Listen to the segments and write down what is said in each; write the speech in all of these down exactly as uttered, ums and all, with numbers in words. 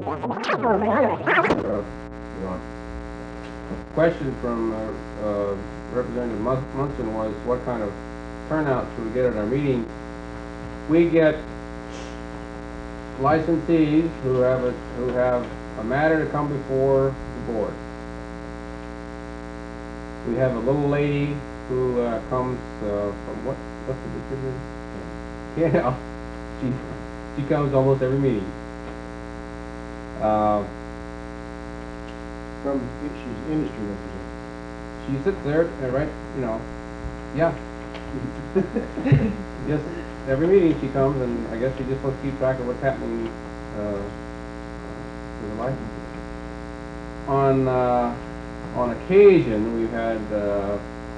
Uh, question from uh, uh, Representative Mun- Munson was, what kind of turnout should we get at our meeting? We get licensees who have a who have a matter to come before the board. We have a little lady who uh, comes uh, from what what's the district? Yeah, she she comes almost every meeting. Uh, From, she's industry representative. she sits there, uh, right? You know, yeah. Just every meeting she comes, and I guess she just wants to keep track of what's happening uh, with the licenses. On uh, on occasion, we've had uh,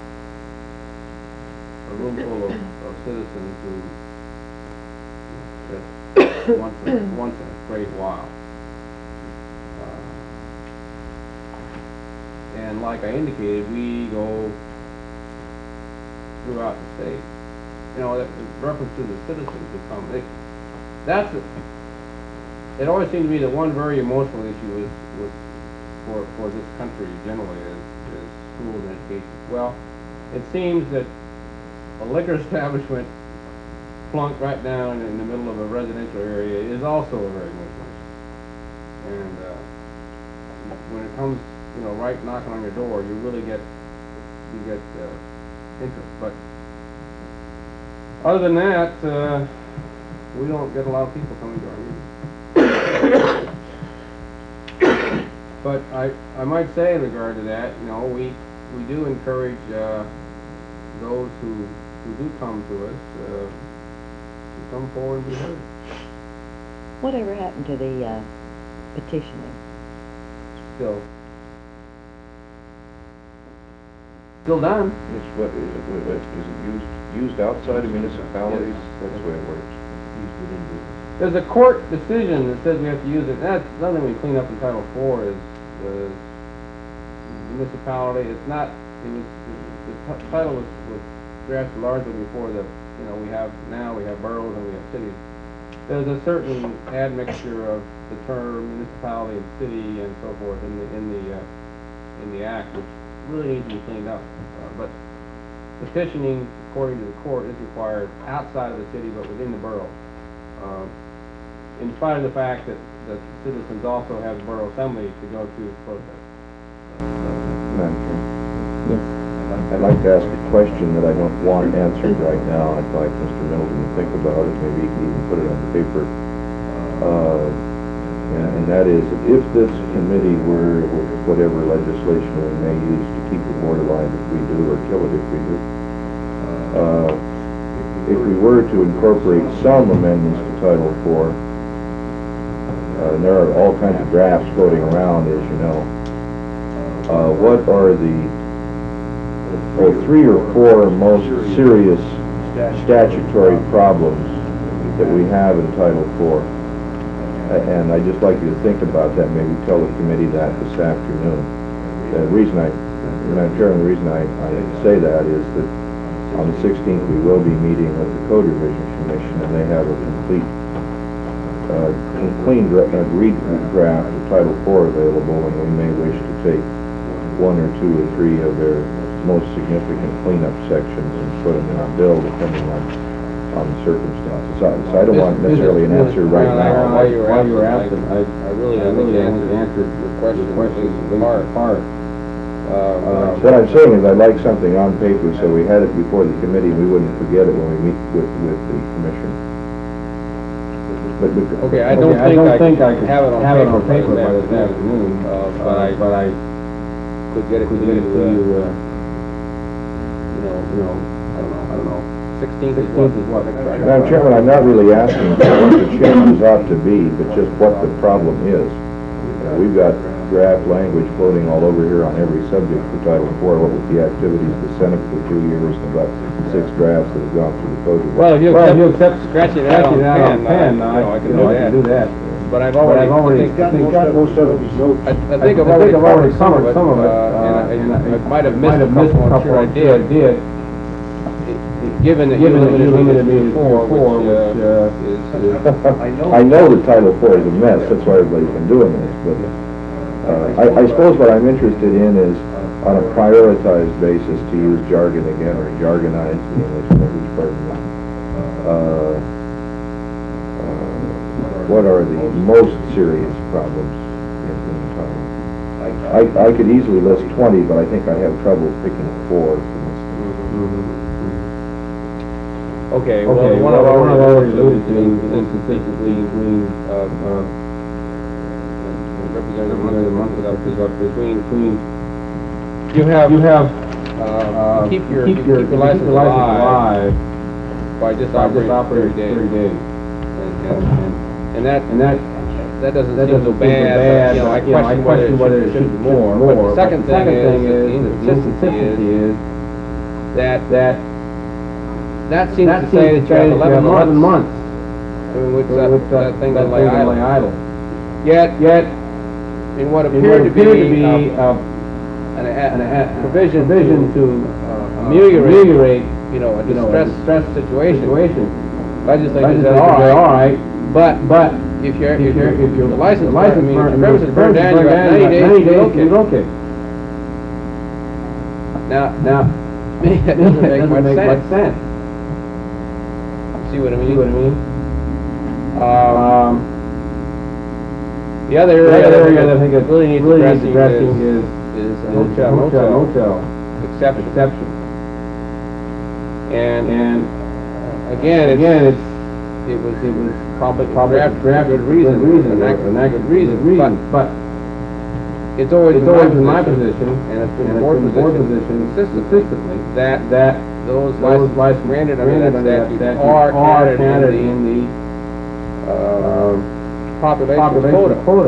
a room full of, of citizens who that once in, once in a great while. Uh, and like I indicated, we go throughout the state. You know, that reference to the citizens who come. It, that's a, it always seemed to me that one very emotional issue is was for for this country generally is, is schools and education. Well, it seems that a liquor establishment plunked right down in the middle of a residential area is also a very emotional issue. And uh, when it comes, you know, right knocking on your door, you really get you get uh, interest. But other than that, uh, we don't get a lot of people coming to our meetings. But I, I might say in regard to that, you know, we we do encourage uh, those who who do come to us uh, to come forward and be heard. Whatever happened to the uh, petitioning? Still, still done. It's what, is it, what- what- is it used, used outside of municipalities? That's the way it works. There's a court decision that says we have to use it. That's something we clean up in Title Four is uh, municipality. It's not. It was the t- title was, was drafted largely before the. You know, we have now we have boroughs and we have cities. There's a certain admixture of the term municipality and city and so forth in the in the uh, in the act, which really needs to be cleaned up. Uh, but petitioning, according to the court, is required outside of the city but within the borough. Uh, in spite of the fact that, that citizens also have the borough assembly to go to protest. Madam Chair, Yes. I'd like to ask a question that I don't want answered right now. I'd like Mister Middleton to think about it, maybe he can even put it on paper. Uh, and, and that is, if this committee were, with whatever legislation we may use to keep the board alive if we do, or kill it if we do, uh, if we were to incorporate some amendments to Title Four, uh, and there are all kinds of drafts floating around, as you know, uh, what are the oh, three or four most serious statutory problems that we have in Title Four? Uh, and I'd just like you to think about that, maybe tell the committee that this afternoon. The reason I, Madam Chairman, the reason I, I say that is that on the sixteenth, we will be meeting with the Code Revision Commission, and they have a complete, uh, clean dra- agreed draft of Title Four available, and we may wish to take one or two or three of their most significant cleanup sections and put them in our bill, depending on on the circumstances. So, so I don't want necessarily an answer right now. While you were absent, I, I really I really answered your question, question in part. part. Uh, Uh, what I'm saying is I'd like something on paper so we had it before the committee and we wouldn't forget it when we meet with, with the commission. But, but, okay, I don't Okay, think I I, don't think could I could have it on have it paper, on paper by by this this afternoon, uh, but I but I could get it could to get you, it to uh, you, uh, you know, you know, I don't know, I don't know. Sixteenth is what? is what? Madam Chairman, I'm not really asking for what the changes ought to be, but just what the problem is. Uh, we've got draft language floating all over here on every subject for Title Four. What with the activities of the Senate for two years and about six drafts that have gone through the Code Revision. Well, if you Well, accept, if you accept scratching that on that on pen, pen, I, you know, I can you know, I can do do that. that. But I've But already, I've already, I think, I think got most of these notes. I, I I think I've I already think I've already covered some of it, uh, uh, and I, and I I might have might missed a have missed couple, a I'm couple, sure I I'm sure I did. did. It- given that you Given that you limited me to limited me to four, four, which, which, uh, uh, is, is, I know that Title Four is a mess, that's why everybody's been doing this, but, uh, I, I suppose what I'm interested in is, on a prioritized basis, to use jargon again, or jargonize the English language, pardon me, uh, uh, what are the most serious problems in, in the town? I, I could easily list twenty, but I think I have trouble picking four, for instance. okay, well, Okay, one well, I've one I've already already alluded alluded to to is is consistency between, uh, uh, Representative Munson was up, is up between, between, you have, you have, uh, you keep your, you keep your license alive by just by just operating operating thirty thirty days. days. And, and, and that, And that, that doesn't that seem doesn't so seem so bad, bad, but, you know, I but, you know, I question whether it should, should be more. But the second But the thing is, that the is, that the inconsistency is, that, that, that seems that to say that you have eleven eleven months, months, in which in that, which that thing that can lay thing can lay idle. idle. Yet, Yet, in what in what appeared to appeared to be, be, uh, uh, an, a- an a a- provision provision to, to, uh, uh, ameliorate, ameliorate, you know, a you know, a distressed, distressed situation. situation. Legislators Legislators said, said, all all right, right, but but if you're, if if you're, you're, if you're, the license, the license I mean, if burn- your premises the burned down, you got ninety days, ninety to days to relocate. relocate. Now, Now, that doesn't make doesn't much make much sense. sense. See what I See what I mean? mean? Um, Um, the other the area other that area that I think it really needs really needs addressing addressing is, is, is is hotel, hotel, motel motel exception. exception. And, And again, it's, again, it's, it was, it was probably probably drafted for drafted good reason, for good reason, enacted or for enacted good for reason, good reason, but but it's always it's been always been my my position, position, and it's been and the it's board been the board position position consistently, that that those those licenses licenses granted under that granted under statute that statute are are counted counted in in the, the, uh, um, population population quota. quota.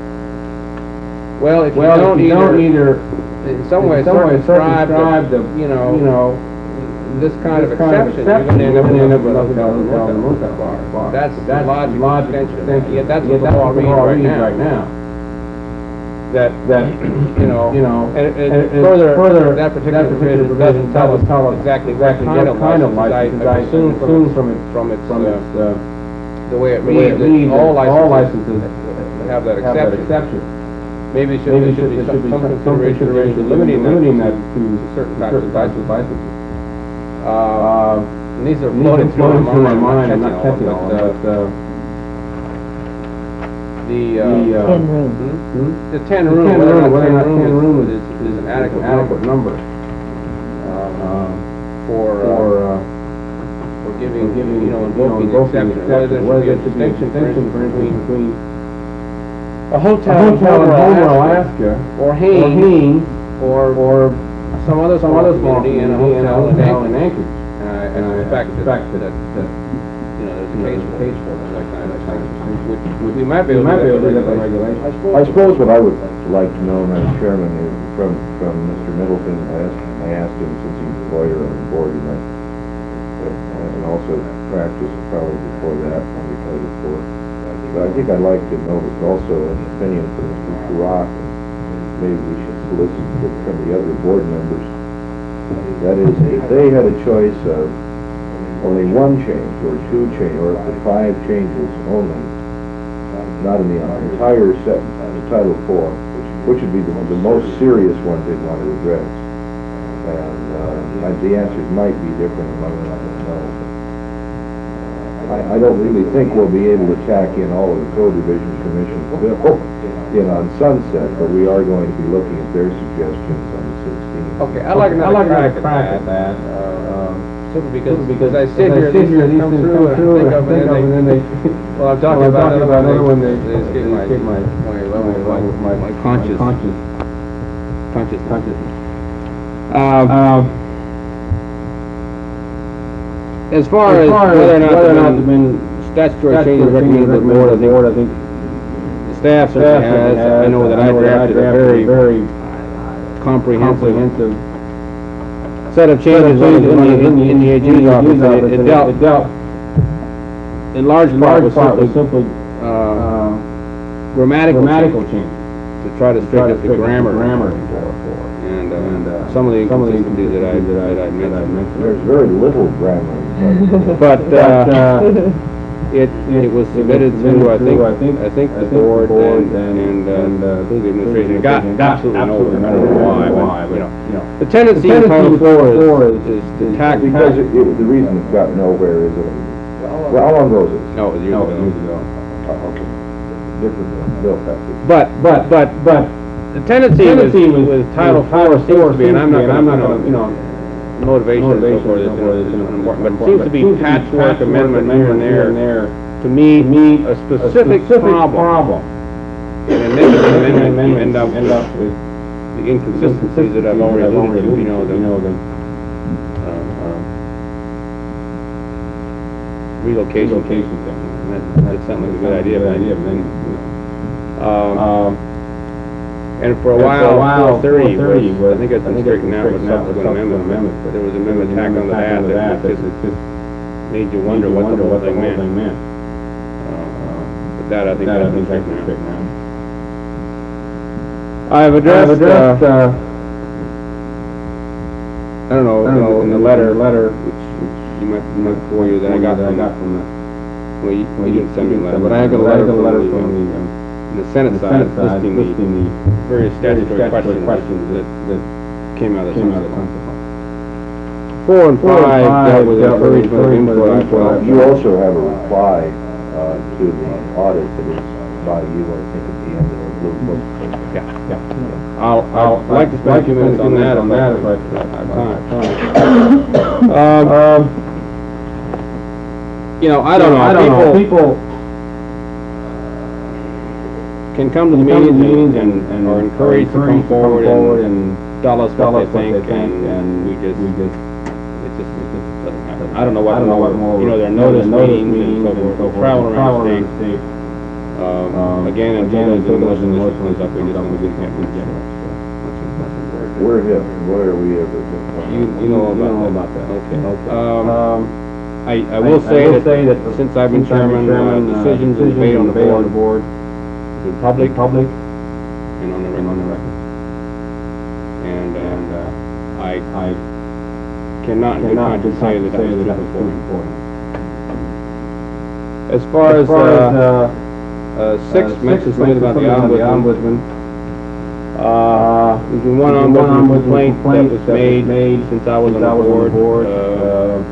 Well, if you Well, don't if you don't either, either, in some way, in some way circumscribe circumscribe the, the, you know, you know, this kind of this kind of exception, you're exception, gonna end up you're with gonna nothing but end up hotels with and nothing motel but hotels bars. and bars. That's the That's logical logical extension. extension. Yet that's Yet what the law reads law right reads now. right now. That, That, you know, you know, and, and, and- and further, further, that particular that particular provision provision doesn't tell us, tell us exactly what exactly kind of what kind of licenses. I, I licenses. I assume from assume its, from its, from its, from uh, its, uh, the way it the way reads, it that reads, all that all licenses licenses have that have that exception. exception. Maybe it should, Maybe there should be there some, should be some some consideration consideration given to limiting that limiting to that to certain types of certain types of licenses. licenses. Uh, Uh, and these are these floating are through my floating through my mind, mind, I'm I'm not not catching catching all all of of them, them, but, uh, but, uh, the, uh, the, uh, Ten room. hmm? hmm? the ten The room, ten whether or room, whether not or not ten ten room room is, is an adequate adequate number, number, uh, um, for, for, uh, uh, for giving, for giving, you know, you know, invoking the invoking exception, whether there whether should be a there should be a distinction, for distinction, instance, for between instance, between a a hotel in hotel in Homer, Homer, Alaska, Alaska, or or Haines, Haines, or, or some other some small other small community in a community hotel in hotel in Anchorage. Anchorage. And I, And I I suspect that, suspect that, that, that, you know, there's a you know, case there's a for case it, for that kind of distinction, which, which which we might be we able might to be do able to do that by regulation. regulation. I suppose what I would like to know, Madam Chairman, is from, from Mister Middleton, I asked, I asked him, since he's a lawyer on the board, he might, uh, and also practiced probably before that under Title Four. But I think I'd like to know also an opinion from Mister Turok, and maybe we should solicit it from the other board members. That is, if they had a choice of only one change, or two change, or up to five changes only, not in the entire set, Title Four, which would be the, the most serious one they'd want to address. And, uh, I- the answers might be different among them, I don't know. I, I don't really think we'll be able to tack in all of the Code Revision Commission's bill in on Sunset, but we are going to be looking at their suggestions on the sixteenth. Okay, I'd like I'd another like crack another crack at at that. that. Uh, Simply because, Simply because because I sit as here, these here, things come through, and I think of it, and then they, well, I'm talking Well, I'm about talking another about another one, one, they, they- they escape they my, escape my- my, well, my, my, my my conscious, conscious, conscious, consciousness. Um, Um, as far as as far as whether or not whether or not the there've been statutory statutory changes recommended by the board, I think board, I think the staff certainly has, I know that I drafted a very very comprehensive comprehensive set of changes in the, in the, in the A G's office, and it- it dealt, it dealt, in large in part, large was part was simply, simply, uh, uh, grammatical grammatical change. change. to try to straighten up the grammar. grammar And, uh, And, uh, some of the some of the inconsistencies that I, that I mentioned. There's very little grammar. But, But, uh, uh, it, it was submitted to, I think, I think the board and, and, and, uh, the administration. It got absolutely nowhere, I don't know why, but, you know. The tendency in Title Four is, is to tack. Because it, it, the reason it's got nowhere is that, well, how long ago was it? No, it was years no, ago. years ago. Oh, okay. Different than Bill Pepsi. But, but, but, but, the tendency with, Tendency with- with Title with Four Title seems Four to be, and I'm not seems to be, and gonna, I'm not you know, gonna, you know, motivation and so motivation forth and is so forth is important, but it important, seems to be patchwork amendment here and there, there, to meet meet a specific problem. problem. And then the amendment, you end up end up with the inconsistencies that I've already alluded to, you know, the, you know, the uh, uh, relocation thing. relocation thing. And that, that sounded like a good idea, but idea, then, but then, you know. um, Um, and for a and for a while, while, four thirty four thirty was, was- I think it's I been think it's straightened been out with straightened out with subsequent amendments, amendments, but there was an amendment tacked on the tacked back on the that back just that just made you wonder what the whole thing meant. meant. Uh, But that, I think, That, I has been think, has straightened been out. straightened out. I've addressed, I've addressed, uh, uh, I don't know, I don't know, in the letter, letter, which, which you might, you might for you, that I got that I from, got from the, well, you, well, you didn't send me a letter, but but I got a letter from letter the, from um, the, um, in the Senate the side, Senate side, listing the listing the various statutory statutory questions questions that that, that came out of the came out of Sunset the Law. Sunset Law. Four and Four and five five dealt with dealt with encouragement of encouragement input, of I input. felt. You also have a reply, uh, to the audit that is by you, I think, at the end of the blue book. Yeah. Yeah. I'll, I'll I'd like to spend a few minutes on that if I, if I, if I have time. time. Um, Um, you know, I don't know, I don't know, people people can come to the come to meetings meetings and, and, and are encouraged to come forward and and tell us tell what us they what they think, think, and and we just, we just, it just, it just doesn't happen. I don't know what I don't know what more, more, you know, there are you know, notice there are notice meetings and so meetings forth, and so we travel forth, around the travel state. state. Um, Um, again, until again, there's a until there's motion a that motion comes up, we that just comes don't, up, we we can't just get can't much, uh, much information. Where have, where are we ever? You, you know You know about about that? that. Okay. Okay. Um, Um, I, I will I- I say will that, say that since I've been since I've been chairman, uh, chairman, uh, decisions and debate on the debate on board, the board, in public public, and on the and on the record. record. And, uh, And, uh, I I cannot in good cannot conscience say say that that was true that was before. true beforehand. As far as, As far as, uh, uh, uh, six uh, mentions six made about the mentions made about the ombudsman, ombudsman, uh, there's been one there's been one ombudsman ombudsman complaint that complaint was that was made made since I was on since I the was on the board. board, Uh, uh,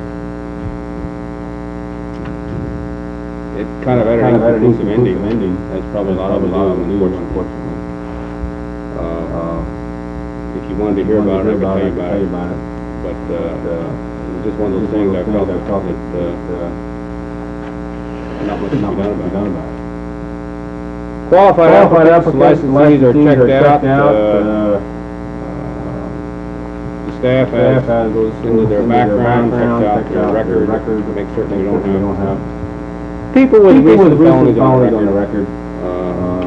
It kind of had kind an of had an inconclusive ending, inconclusive ending. as probably a lot of a us lot do, of them do, unfortunately. unfortunately. Uh, If you wanted to hear about it, I could tell you about it, about it. but, uh, But, uh, it was just one of those things I felt that, felt that, that, uh, uh, not much to not be much done to be about it. done about it. Qualified Qualified applicants, applicants, licensees are checked out, out, uh, uh, the staff has, staff has goes into their into background, checks background, out checks their out record, record, make certain we make don't certain we don't have have people with people recent with felonies recent on the felonies on the record, record, uh, uh,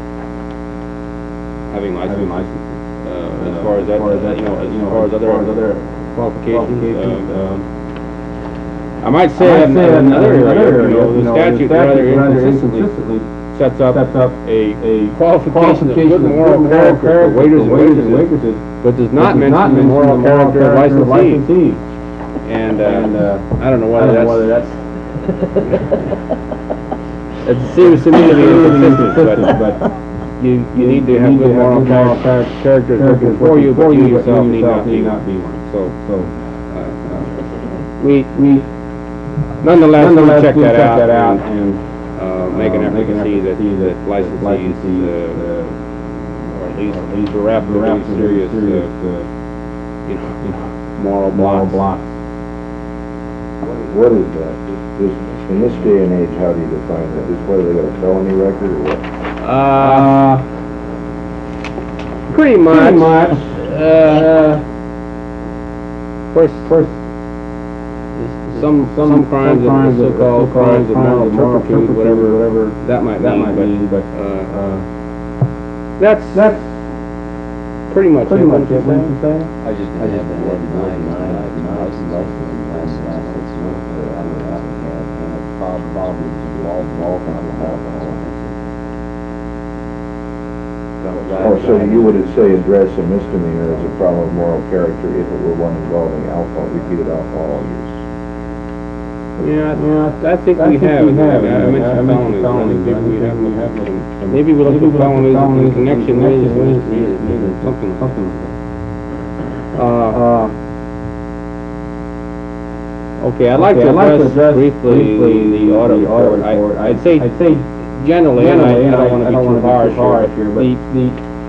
having having license. licenses. Uh, as far as that, As far as that, you know, as you know, far as other other qualifications, qualifications, uh, um, I might say I that might say that in another in area, another you know, area, the statute rather inconsistently inconsistently sets up sets up a a qualification of good qualification of moral good character for waiters and waitresses, waitresses, but does but not does mention the moral character of licensees. licensees. And, And, uh, uh, I don't know I whether don't know whether that's, that's it seems to me to be inconsistent, but but you, you need to have need to good have moral good moral char- characters working for you, but you yourself need not be one. So, So, uh, we, we nonetheless, we nonetheless, check we that check out that out and, and uh, make an uh, effort make an to see effort that, to see that that licensees, licensees, uh, uh, or at least, at least we're after we're really after serious, serious, uh, uh, you know, you know, moral moral blocks. blocks. What is that? Just, in this day and age, how do you define that? Just whether they got a felony record or what? Uh, pretty much. Pretty much. Uh, of course, First, some, some, some crimes, some crimes of of so-called crimes of moral turpitude, whatever, whatever that might that mean, might but, mean, but, uh, uh, that's, that's pretty much pretty it, much wouldn't it, you wouldn't you say? say? I just didn't have the one nine nine license license last last six months, but I would have had had prob- problems involved involved in alcohol. Oh, so you would say address a misdemeanor as a problem of moral character if it were one involving alcohol, repeated alcohol use? Yeah, yeah, I think I we think have. we it. have it. I I mentioned mentioned felonies. felonies. I think I we have, think we have some- some- maybe we look maybe at we look at felonies in felonies in connection connection with with- misdemeanors, with- something, something. something. Uh, Uh, okay, I'd like okay, to I'd like to address address briefly briefly the audit the audit report. I- report. I'd say I'd say generally, and I generally, I and I don't want I to don't be wanna too be harsh too harsh here, here, but but the,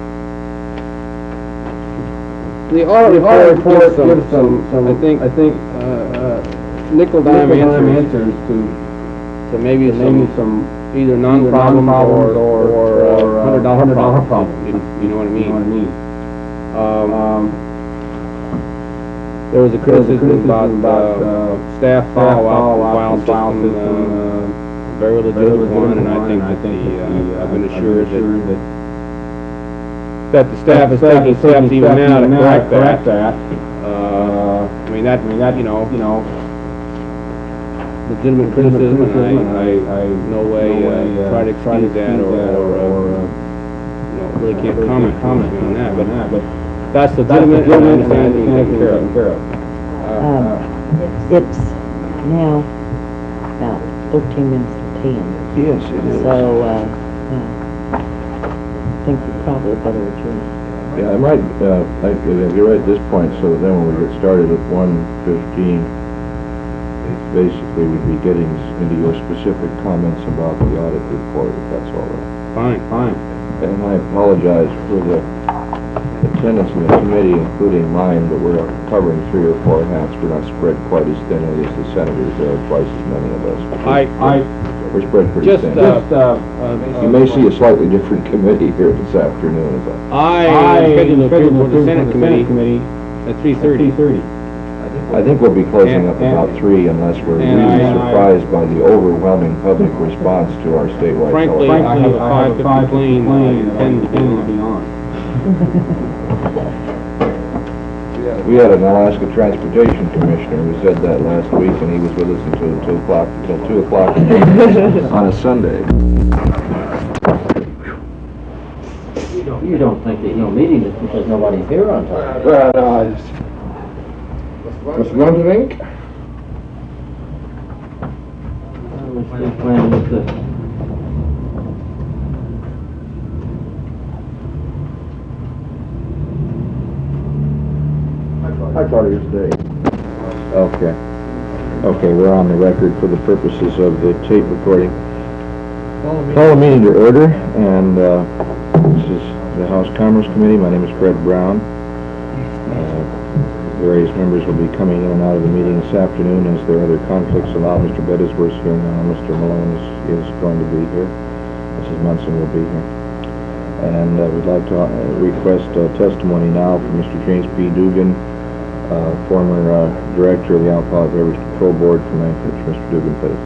the audit the audit report report gives gives some, some, I think, I think, uh, uh, nickel-dime nickel-dime answers answers to to maybe to some, maybe some either non-problems or, non-problems or- or, or, uh, uh, hundred dollar hundred dollar problems. problems. You you know what I you know what I mean? mean? Um, Um, there was a there was a criticism about, about, uh, uh, staff follow-up, follow-up file and file system, system, uh, uh, very legitimate one, and I one, think and I that think the, that uh, the, uh, I've been I've been assured that, assured that that the staff is taking steps even now to correct that. that. Uh, I mean, that, I mean, that, you know, you know, legitimate criticism, and criticism, I, I, I, no way, no way, uh, uh, try to try to excuse that, or, excuse that, or, or, uh, uh, you know, really can't really comment, can't comment comment on that, on but that, but that's that's legitimate, and I legitimate, and I understand being understand taken being care of. taken care of. Uh, Um, uh, It's now about thirteen minutes to ten, Yes, it is. so, uh, uh, I think we probably better adjourn. Yeah, I might, uh, I, you're right at this point, so then when we get started at one fifteen, basically we'd be getting into your specific comments about the audit report, if that's all right. Fine, fine. And I apologize for the attendance in the committee, including mine, but we're covering three or four hats. We're not spread quite as thinly as the senators. There are twice as many of us. I, I, We're spread pretty just, thin. uh, Just, uh, uh, You may see a slightly different committee here this afternoon, as I... I am scheduled to appear scheduled to for the appear Senate for the committee Committee at three thirty. thirty. I think we'll be closing And- up about three unless we're and really I- surprised by the overwhelming public response to our statewide Frankly, television. I have a five fifty plane that I intend to be on. We had an Alaska Transportation Commissioner who said that last week, and he was with us until two o'clock, until two o'clock on a Sunday. You don't think that he's meeting is because nobody's here on time? Well, no, I just... Mister Munderink? I was still planning with the Hi, Carter, today. Okay. Okay, we're on the record for the purposes of the tape recording. Call the meeting to order, and uh, this is the House Commerce Committee. My name is Fred Brown. Uh, various members will be coming in and out of the meeting this afternoon as their other conflicts allow. Mister Bettesworth's here now. Mister Malone is, is going to be here. Missus Munson will be here. And uh, we'd like to uh, request uh, testimony now from Mister James P. Dugan, Uh, former uh, director of the Alcoholic Beverage Control Board from Anchorage. Mister Dugan, please.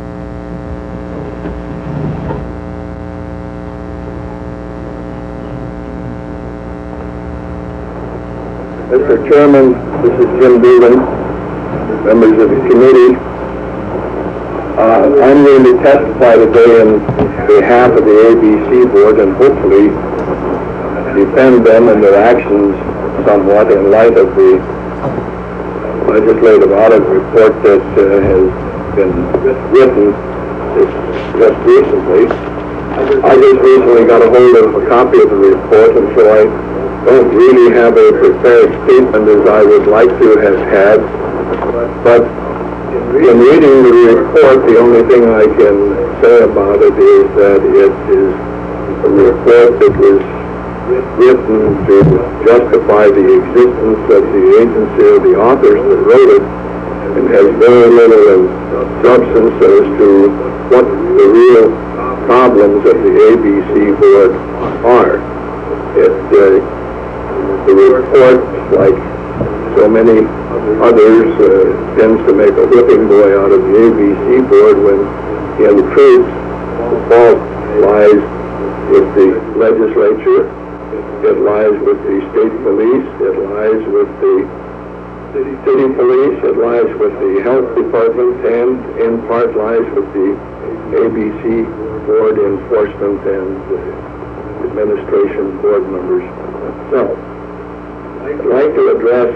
Mister Chairman, this is Jim Dugan, members of the committee. Uh, I'm going to testify today in behalf of the A B C Board and hopefully defend them and their actions somewhat in light of the legislative audit report that uh, has been written just, just recently. I just recently got a hold of a copy of the report, and so I don't really have a prepared statement as I would like to have had. But in reading the report, the only thing I can say about it is that it is a report that was written to justify the existence of the agency or the authors that wrote it, and has very little substance as to what the real problems of the A B C Board are. It, uh, the report, like so many others, uh, tends to make a whipping boy out of the A B C Board when, in truth, the fault lies with the legislature. It lies with the state police, it lies with the city police, it lies with the health department, and in part lies with the A B C Board enforcement and uh, administration board members themselves. I'd like to address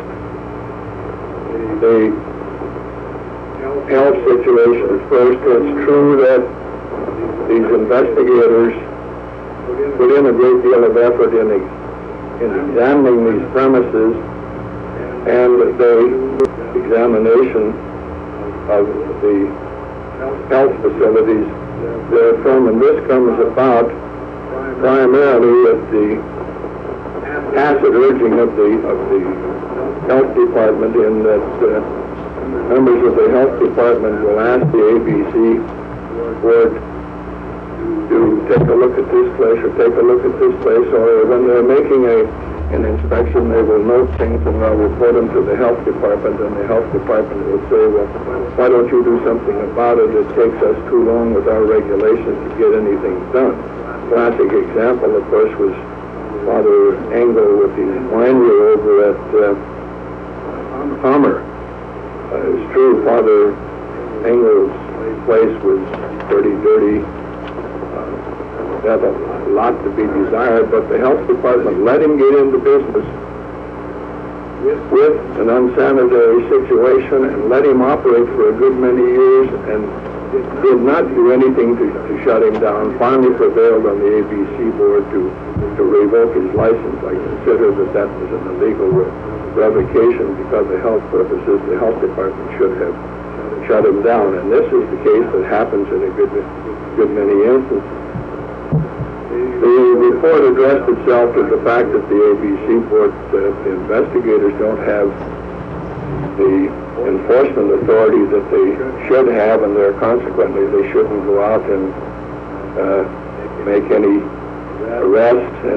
the health situation first. It's true that these investigators put in a great deal of effort in, in examining these premises, and the examination of the health facilities therefrom, and this comes about primarily at the tacit urging of the of the health department, in that uh, members of the health department will ask the A B C board to take a look at this place or take a look at this place, or when they're making a an inspection, they will note things and they'll report them to the health department, and the health department will say, well, why don't you do something about it? It takes us too long with our regulations to get anything done. Classic example, of course, was Father Engel with the winery over at uh, Palmer. Uh, it's true, Father Engel's place was pretty dirty. Have a lot to be desired, but the health department let him get into business with an unsanitary situation and let him operate for a good many years, and did not do anything to, to shut him down. Finally prevailed on the A B C board to, to revoke his license. I consider that that was an illegal re revocation because of health purposes. The health department should have shut him down, and this is the case that happens in a good, good many instances. The report addressed itself to the fact that the A B C board, uh, the investigators don't have the enforcement authority that they should have, and there consequently they shouldn't go out and uh, make any arrests. And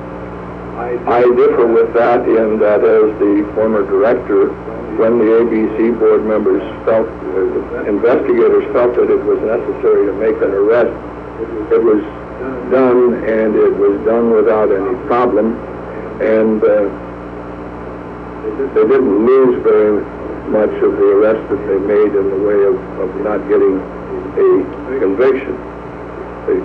I differ with that, in that as the former director, when the A B C board members felt, uh, investigators felt that it was necessary to make an arrest, it was done, and it was done without any problem, and uh, they didn't lose very much of the arrest that they made in the way of, of not getting a conviction. The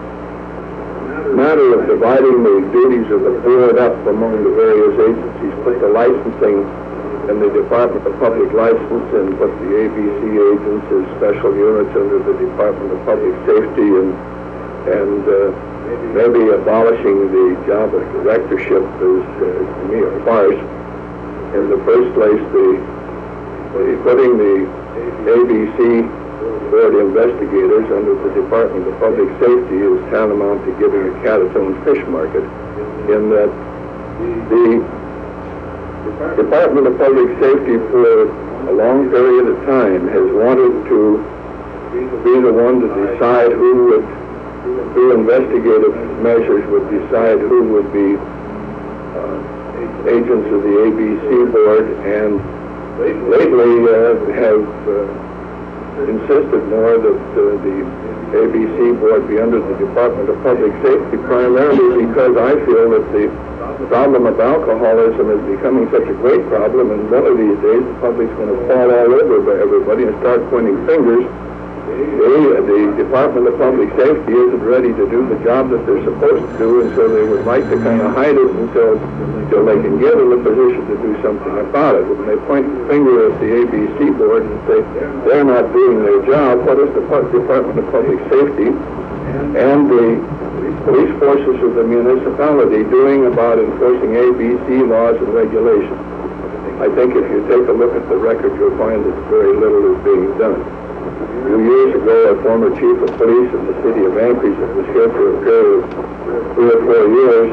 matter of dividing the duties of the board up among the various agencies, put the licensing in the Department of Public License, and put the A B C agents as special units under the Department of Public Safety, and and uh, maybe abolishing the job of directorship is, uh, to me, a farce. In the first place, the, the putting the A B C board investigators under the Department of Public Safety is tantamount to giving a cat its own fish market, in that the Department of Public Safety for a long period of time has wanted to be the one to decide who would through investigative measures would decide who would be uh, agents of the A B C board, and lately uh, have uh, insisted more that uh, the A B C board be under the Department of Public Safety, primarily because I feel that the problem of alcoholism is becoming such a great problem, and one of these days the public's going to fall all over everybody and start pointing fingers. The, the Department of Public Safety isn't ready to do the job that they're supposed to do, and so they would like to kind of hide it until, until they can get in a position to do something about it. When they point the finger at the A B C board and say they're not doing their job, what is the Department of Public Safety and the police forces of the municipality doing about enforcing A B C laws and regulations? I think if you take a look at the record, you'll find that very little is being done. A few years ago, a former chief of police in the city of Anchorage that was here for a period of three or four years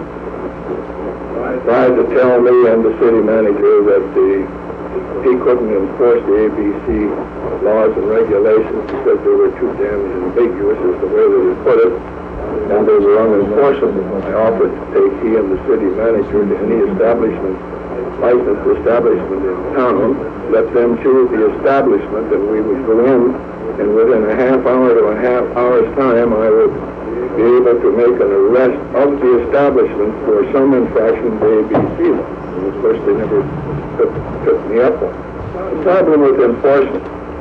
tried to tell me and the city manager that the, he couldn't enforce the A B C laws and regulations because they were too damn ambiguous, is the way that he put it, and they were unenforceable. I offered to take he and the city manager to any establishment, licensed establishment in town, let them choose the establishment, and we would go in, and within a half hour to a half hour's time, I would be able to make an arrest of the establishment for some infraction of the A B C law. And of course, they never took, took me up on it. The problem with enforcement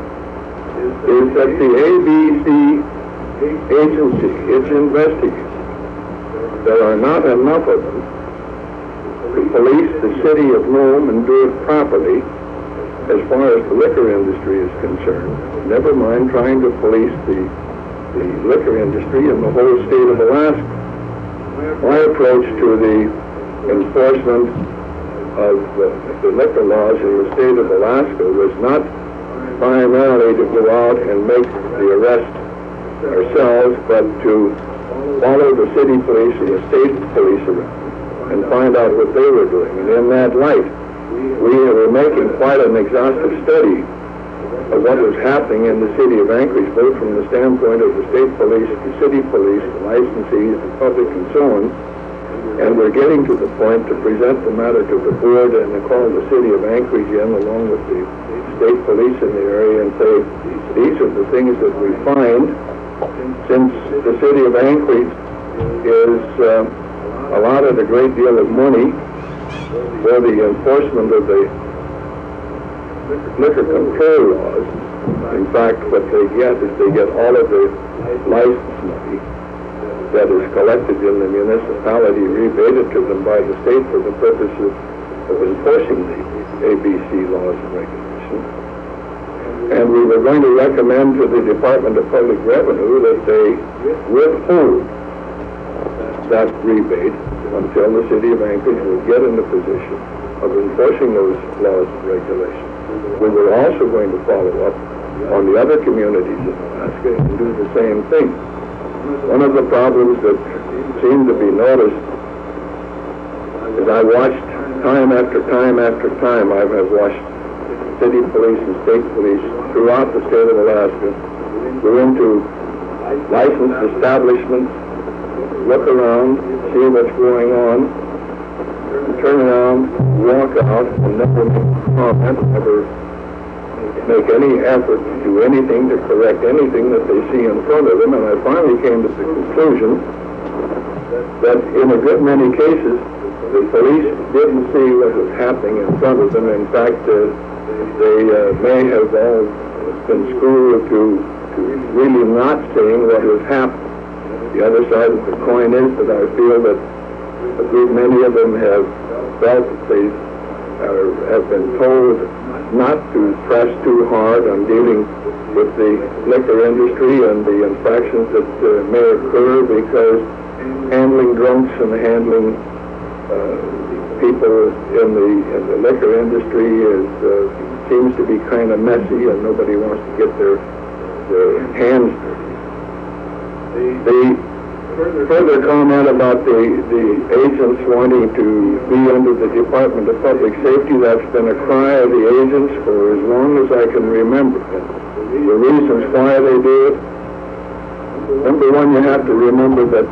is that the A B C agency, its investigators, there are not enough of them to police the city of Nome and do it properly as far as the liquor industry is concerned. Never mind trying to police the, the liquor industry in the whole state of Alaska. My approach to the enforcement of uh, the liquor laws in the state of Alaska was not primarily to go out and make the arrest ourselves, but to follow the city police and the state police around and find out what they were doing. And in that light, we were making quite an exhaustive study of what was happening in the city of Anchorage, both from the standpoint of the state police, the city police, the licensees, the public, and so on. And we're getting to the point to present the matter to the board and to call the city of Anchorage in along with the state police in the area and say, these are the things that we find, since the city of Anchorage is uh, allotted a great deal of money for the enforcement of the liquor control laws. In fact, what they get is they get all of the license money that is collected in the municipality rebated to them by the state for the purposes of enforcing the A B C laws and regulations. And we were going to recommend to the Department of Public Revenue that they withhold that rebate until the city of Anchorage will get in the position of enforcing those laws and regulations. We were also going to follow up on the other communities in Alaska and do the same thing. One of the problems that seemed to be noticed is I watched time after time after time, I have watched city police and state police throughout the state of Alaska go into licensed establishments, look around, see what's going on, and turn around, walk out, and never make comment, never make any effort to do anything to correct anything that they see in front of them. And I finally came to the conclusion that in a good many cases, the police didn't see what was happening in front of them. In fact, uh, they uh, may have all been schooled to, to really not seeing what was happening. The other side of the coin is that I feel that a good many of them have felt that they are, have been told not to press too hard on dealing with the liquor industry and the infractions that uh, may occur, because handling drunks and handling uh, people in the, in the liquor industry is, uh, seems to be kind of messy, and nobody wants to get their, their hands dirty. The further comment about the, the agents wanting to be under the Department of Public Safety, that's been a cry of the agents for as long as I can remember. The reasons why they do it, number one, you have to remember that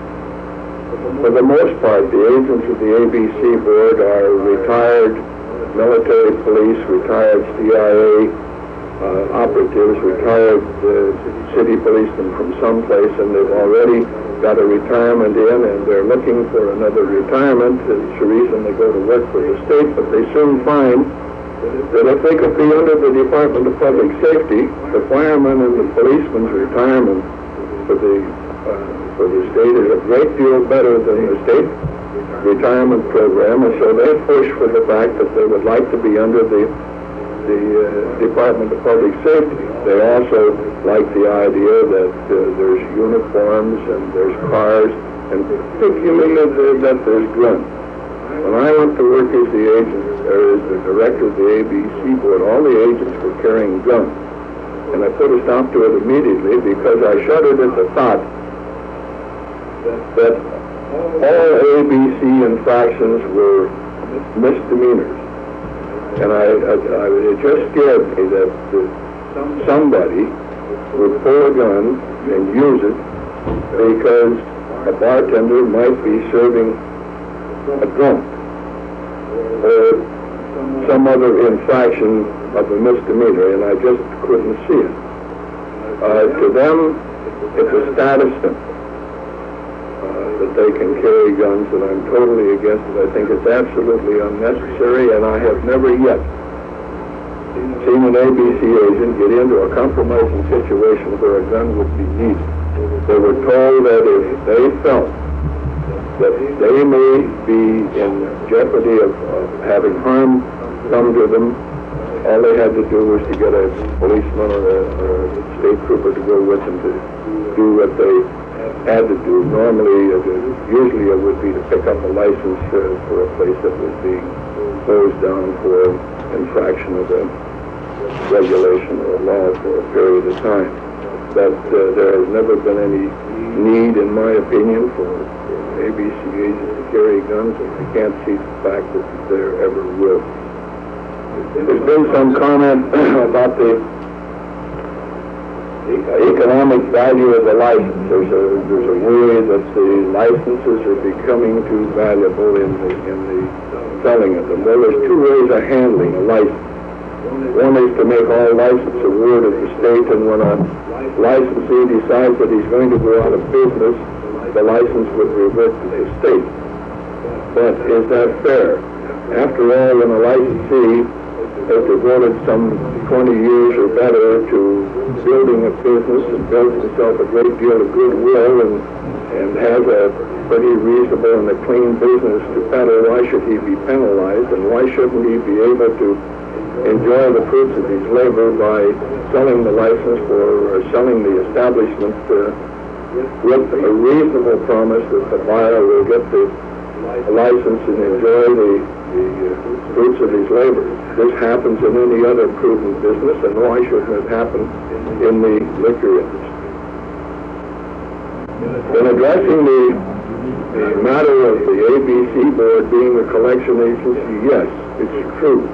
for the most part, the agents of the A B C board are retired military police, retired C I A uh, operatives, retired uh, city policemen from someplace, and they've already got a retirement in, and they're looking for another retirement. It's the reason they go to work for the state, but they soon find that if they could be under the Department of Public Safety, the fireman and the policeman's retirement for the uh, for the state is a great deal better than the state retirement program, and so they push for the fact that they would like to be under the the uh, Department of Public Safety. They also like the idea that uh, there's uniforms and there's cars, and particularly that, that there's guns. When I went to work as the agent, or as the director of the A B C board, all the agents were carrying guns. And I put a stop to it immediately because I shuddered at the thought that all A B C infractions were misdemeanors. And I, I, I, it just scared me that uh, somebody would pull a gun and use it because a bartender might be serving a drunk or some other infraction of a misdemeanor, and I just couldn't see it. Uh, to them, it's a status symbol uh, that they can carry guns, and I'm totally against it. I think it's absolutely unnecessary, and I have never yet seen an A B C agent get into a compromising situation where a gun would be needed. They were told that if they felt that they may be in jeopardy of, of having harm come to them. All they had to do was to get a policeman or a, or a state trooper to go with them to do what they had to do. Normally, uh, usually it would be to pick up a license uh, for a place that was being closed down for infraction of a regulation or a law for a period of time. But uh, there has never been any need, in my opinion, for A B C agents to carry guns, and I can't see the fact that there ever will. There's been some comment about the economic value of the license. There's a there's a worry that the licenses are becoming too valuable in the in the selling of them. Well, there's two ways of handling a license. One is to make all license a word of the state, and when a licensee decides that he's going to go out of business, the license would revert to the state. But is that fair? After all, when a licensee has devoted some twenty years or better to building a business and built himself a great deal of goodwill and, and has a pretty reasonable and a clean business to peddle, why should he be penalized, and why shouldn't he be able to enjoy the fruits of his labor by selling the license for, or selling the establishment uh, with a reasonable promise that the buyer will get the license and enjoy the, the uh, fruits of his labor. This happens in any other prudent business, and why shouldn't it happen in the liquor industry? In addressing the, the matter of the A B C board being a collection agency, yes, it's true.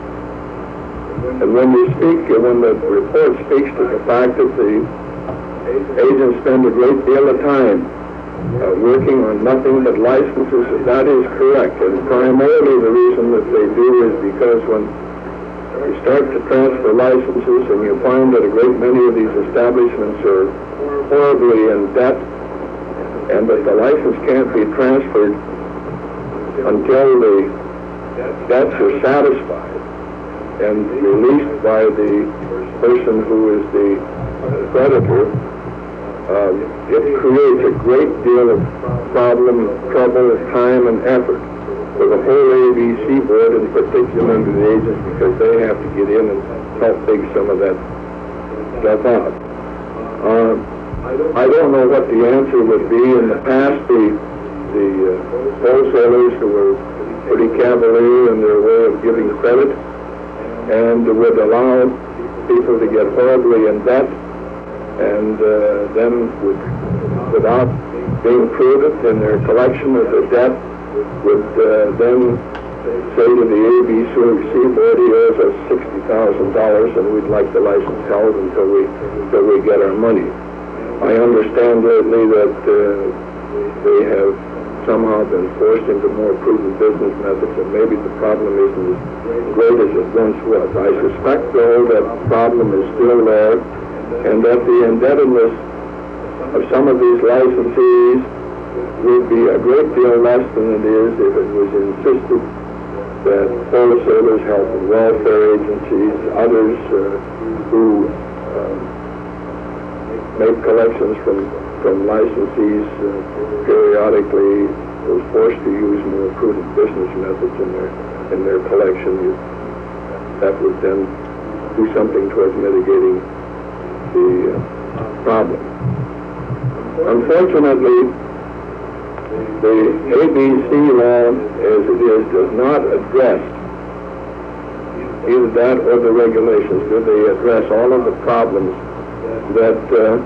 And when you speak, when the report speaks to the fact that the agents spend a great deal of time uh, working on nothing but licenses, that is correct. And primarily the reason that they do is because when you start to transfer licenses and you find that a great many of these establishments are horribly in debt, and that the license can't be transferred until the debts are satisfied and released by the person who is the creditor, uh, it creates a great deal of problem, trouble, time, and effort for the whole A B C board, in particular to the agents, because they have to get in and help dig some of that stuff out. Uh, I don't know what the answer would be. In the past, the, the uh, wholesalers who were pretty cavalier in their way of giving credit and would allow people to get horribly in debt, and uh, then would, without being prudent in their collection of the debt, would uh, then say to the A B C board, he owes us sixty thousand dollars and we'd like the license held until we, until we get our money. I understand lately that uh, they have somehow been forced into more prudent business methods, and maybe the problem isn't as great as it once was. I suspect, though, that the problem is still there, and that the indebtedness of some of these licensees would be a great deal less than it is if it was insisted that wholesalers, health and welfare agencies, others uh, who uh, make collections from from licensees uh, periodically was forced to use more prudent business methods in their in their collection. You, that would then do something towards mitigating the uh, problem. Unfortunately, the A B C law, as it is, does not address either that or the regulations. Do they address all of the problems that uh,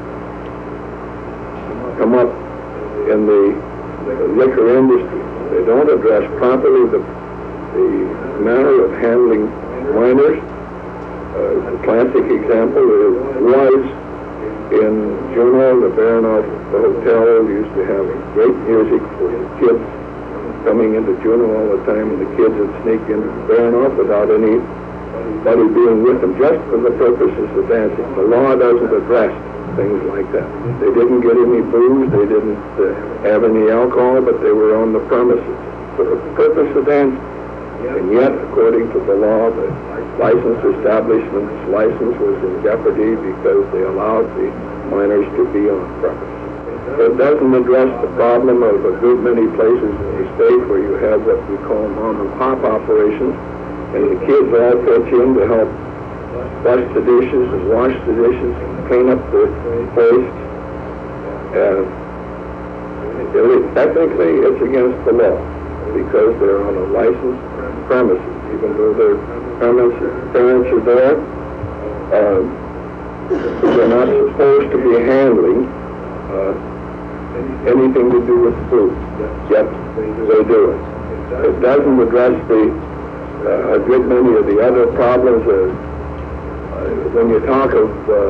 come up in the liquor industry? They don't address properly the, the manner of handling minors. Uh, a classic example is, was in Juneau, the Baranoff Hotel used to have great music for the kids coming into Juneau all the time, and the kids would sneak into the Baranoff without anybody being with them, just for the purposes of dancing. The law doesn't address things like that. They didn't get any booze, they didn't uh, have any alcohol, but they were on the premises for the purpose of dancing. And yet, according to the law, the licensed establishment's license was in jeopardy because they allowed the minors to be on premises. It doesn't address the problem of a good many places in the state where you have what we call mom and pop operations, and the kids all pitch in to help wash the dishes and wash the dishes and clean up the place. Uh, it, technically, it's against the law because they're on a licensed premises, even though their premises, parents are there. Uh, they're not supposed to be handling uh, anything to do with food, yet they do it. It doesn't address the uh, a good many of the other problems. Uh, uh, when you talk of uh,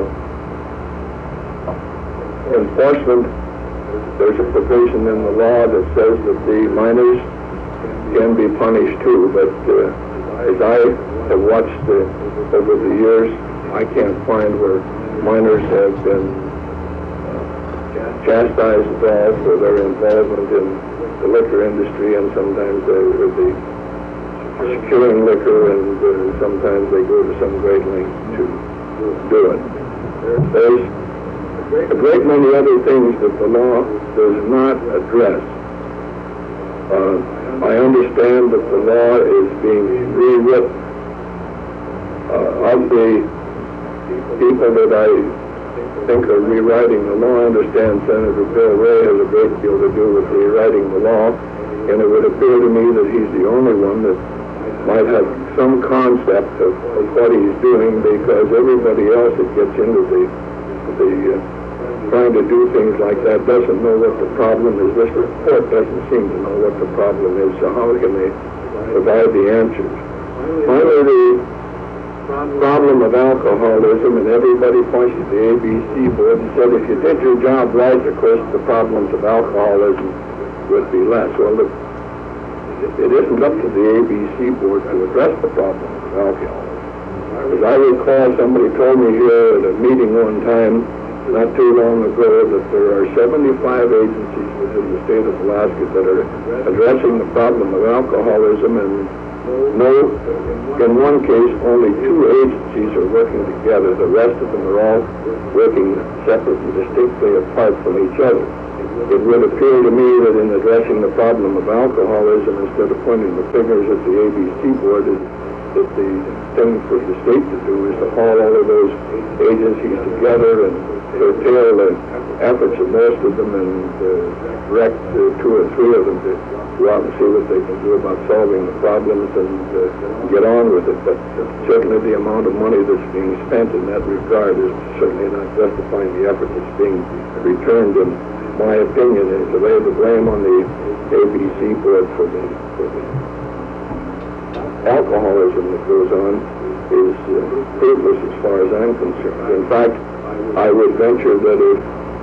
enforcement, there's a provision in the law that says that the minors can be punished too, but uh, as I have watched uh, over the years, I can't find where minors have been chastised at all for their involvement in the liquor industry, and sometimes they would be securing liquor, and uh, sometimes they go to some great lengths to do it. There's a great many other things that the law does not address. Uh, I understand that the law is being rewritten. Uh, of the people that I think are rewriting the law, I understand Senator Bill Ray has a great deal to do with rewriting the law, and it would appear to me that he's the only one that might have some concept of, of what he's doing, because everybody else that gets into the, the uh, trying to do things like that doesn't know what the problem is. This report doesn't seem to know what the problem is, so how can they provide the answers? Finally, the problem of alcoholism, and everybody points to the A B C board and said if you did your job right, of course, the problems of alcoholism would be less. Well, look, it isn't up to the A B C board to address the problem of alcoholism. As I recall, somebody told me here at a meeting one time, not too long ago, that there are seventy-five agencies within the state of Alaska that are addressing the problem of alcoholism, and no, in one case, only two agencies are working together. The rest of them are all working separate and distinctly apart from each other. It would appear to me that in addressing the problem of alcoholism, instead of pointing the fingers at the A B C board, is that the thing for the state to do is to haul all of those agencies together and curtail the efforts of most of them, and uh, direct uh, two or three of them to go out and see what they can do about solving the problems and uh, get on with it. But certainly the amount of money that's being spent in that regard is certainly not justifying the effort that's being returned, in my opinion, and to lay the blame on the A B C board for the, for the alcoholism that goes on is uh, fruitless as far as I'm concerned. In fact, I would venture that if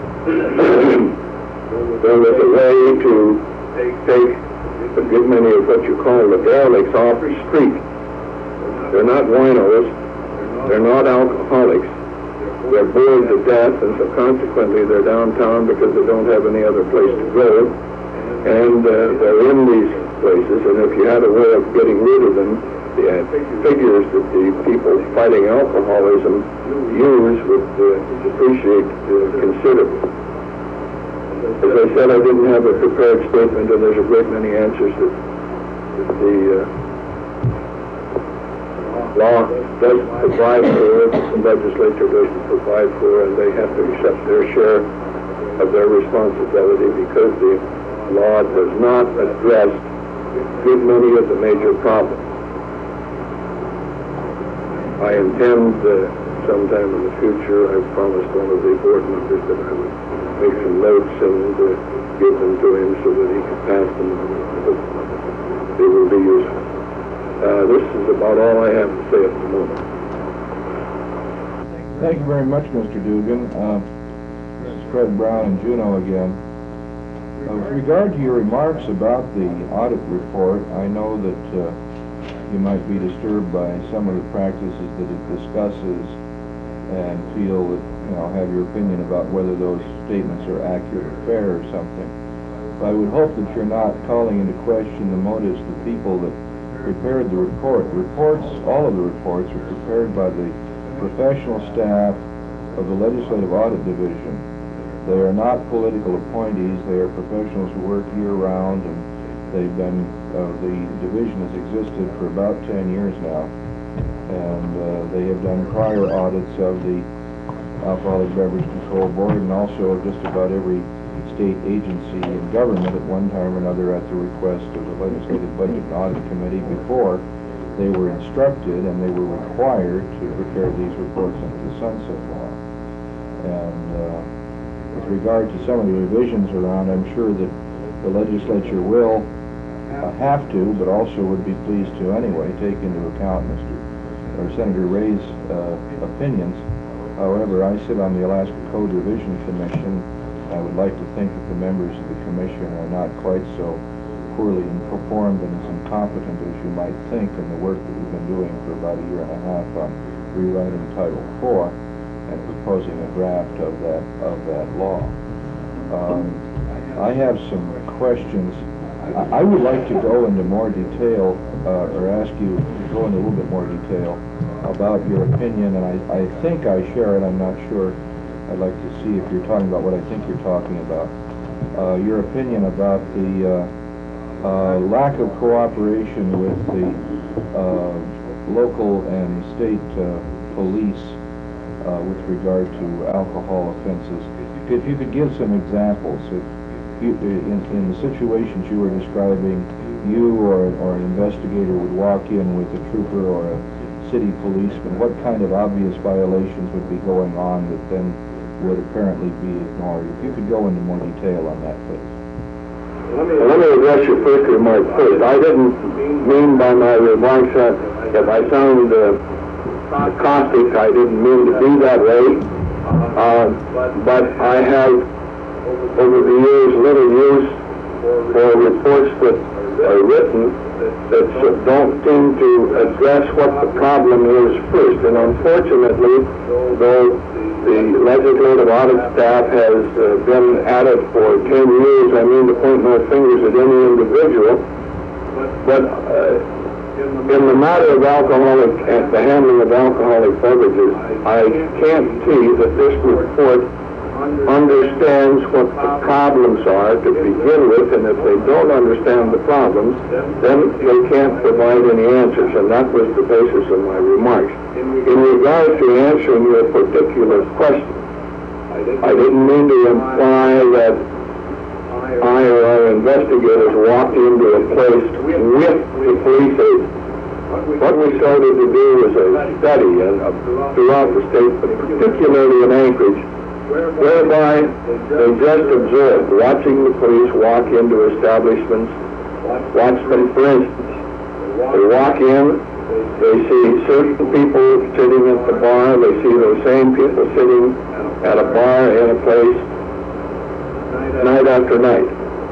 there was a way to take a good many of what you call the derelicts off the street. They're not winos, they're not alcoholics, they're bored to death, and so consequently they're downtown because they don't have any other place to go, and uh, they're in these places, and if you had a way of getting rid of them, the uh, figures that the people fighting alcoholism use would uh, depreciate uh, considerably. As I said, I didn't have a prepared statement, and there's a great many answers that, that the uh, law doesn't provide for, that the legislature doesn't provide for, and they have to accept their share of their responsibility because the law does not address a good many of the major problems. I intend uh, sometime in the future, I've promised one of the board members that I would make some notes and uh, give them to him so that he can pass them. I hope they will be useful. Uh, this is about all I have to say at the moment. Thank you very much, Mister Dugan. Uh, this is Fred Brown and Juneau again. Uh, with regard to your remarks about the audit report, I know that uh, you might be disturbed by some of the practices that it discusses and feel that, you know, have your opinion about whether those statements are accurate or fair or something. But I would hope that you're not calling into question the motives of the people that prepared the report. Reports, all of the reports, are prepared by the professional staff of the Legislative Audit Division. They are not political appointees. They are professionals who work year-round, and they've been, uh, the division has existed for about ten years now, and uh, they have done prior audits of the Alcoholic Beverage Control Board and also just about every state agency in government at one time or another at the request of the Legislative Budget and Audit Committee before they were instructed and they were required to prepare these reports under the Sunset Law. And uh, with regard to some of the revisions around, I'm sure that the legislature will uh, have to, but also would be pleased to anyway, take into account Mister or Senator Ray's uh, opinions. However, I sit on the Alaska Code Revision Commission. I would like to think that the members of the commission are not quite so poorly informed and as incompetent as you might think in the work that we've been doing for about a year and a half on rewriting Title four and proposing a draft of that of that law. Um, I have some questions. I, I would like to go into more detail, uh, or ask you to go into a little bit more detail about your opinion, and I, I think I share it, I'm not sure. I'd like to see if you're talking about what I think you're talking about. Uh, your opinion about the uh, uh, lack of cooperation with the uh, local and state uh, police uh, with regard to alcohol offenses. If you could give some examples, if you, in, in the situations you were describing, you or, or an investigator would walk in with a trooper or a city policeman, what kind of obvious violations would be going on that then would apparently be ignored? If you could go into more detail on that, please. Let me address your first remark first. I didn't mean by my remarks that if I sound uh, caustic, I didn't mean to be that way. Uh, but I have, over the years, little use for reports that are written that don't seem to address what the problem is first. And unfortunately, though the legislative audit staff has uh, been at it for ten years, I mean to point no fingers at any individual, but uh, in the matter of alcoholic, uh, the handling of alcoholic beverages, I can't see that this report understands what the problems are to begin with, and if they don't understand the problems, then they can't provide any answers, and that was the basis of my remarks. In regard to answering your particular question, I didn't mean to imply that I or our investigators walked into a place with the police agents. What we started to do was a study and, uh, throughout the state, but particularly in Anchorage, whereby they just observed, watching the police walk into establishments, watch them, for instance, they walk in, they see certain people sitting at the bar, they see those same people sitting at a bar in a place night after night.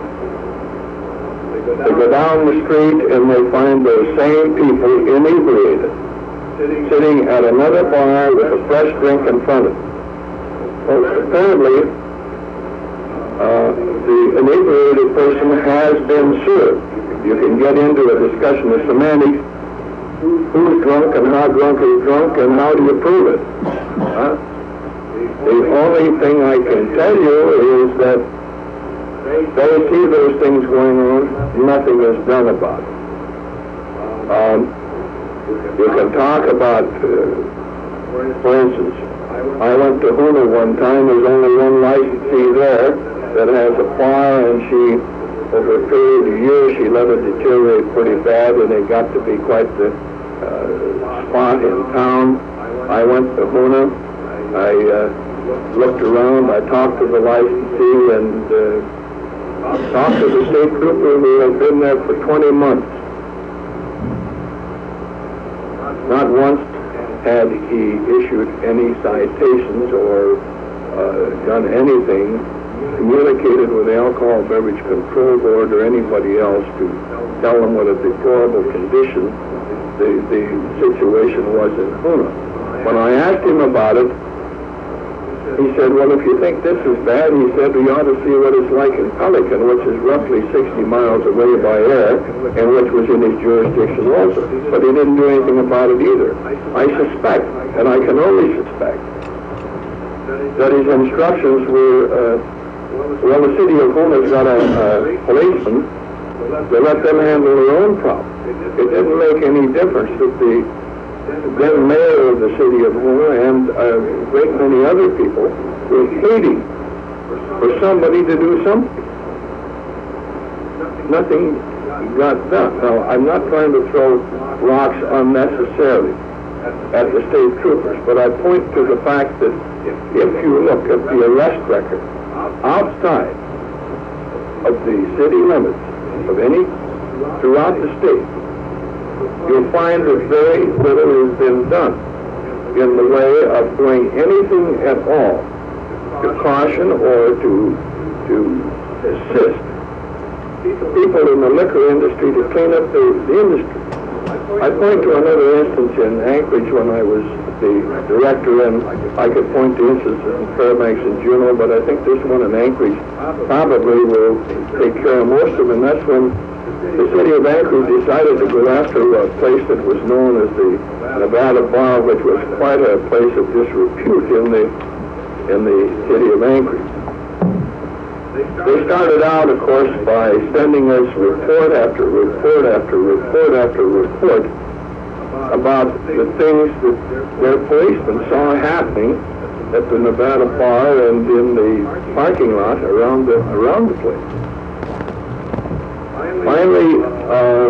They go down the street and they find those same people inebriated, sitting at another bar with a fresh drink in front of them. Well, apparently, uh, the inebriated person has been served. You can get into a discussion of semantics. Who's drunk and how drunk is drunk and how do you prove it? Huh? The only thing I can tell you is that they see those things going on, nothing is done about it. Um, you can talk about, uh, for instance, I went to Hoona one time. There's only one licensee there that has a bar, and she, over a period of years, she let it deteriorate pretty bad, and it got to be quite the uh, spot in town. I went to Hoona. I uh, looked around. I talked to the licensee and uh, talked to the state trooper who had been there for twenty months. Not once had he issued any citations or uh, done anything, communicated with the Alcohol Beverage Control Board or anybody else to tell them what a deplorable condition the, the situation was in Hoona. When I asked him about it, he said, well, if you think this is bad, he said, you ought to see what it's like in Pelican, which is roughly sixty miles away by air, and which was in his jurisdiction also. But he didn't do anything about it either. I suspect, and I can only suspect, that his instructions were, uh, well, the city of Hona's got a, a policeman, they let them handle their own problem. It didn't make any difference that the then mayor of the city of Hona and a great many other people were pleading for somebody to do something. Nothing got done. Now, I'm not trying to throw rocks unnecessarily at the state troopers, but I point to the fact that if you look at the arrest record outside of the city limits of any throughout the state, you'll find that very little has been done in the way of doing anything at all to caution or to to assist people in the liquor industry to clean up the, the industry. I point to another instance in Anchorage when I was the director, and I could point to instances in Fairbanks and Juneau, but I think this one in Anchorage probably will take care of most of them. And that's when the city of Anchorage decided to go after a place that was known as the Nevada Bar, which was quite a place of disrepute in the in the city of Anchorage. They started out, of course, by sending us report after report after report after report about the things that their policemen saw happening at the Nevada Bar and in the parking lot around the around the place. Finally, uh,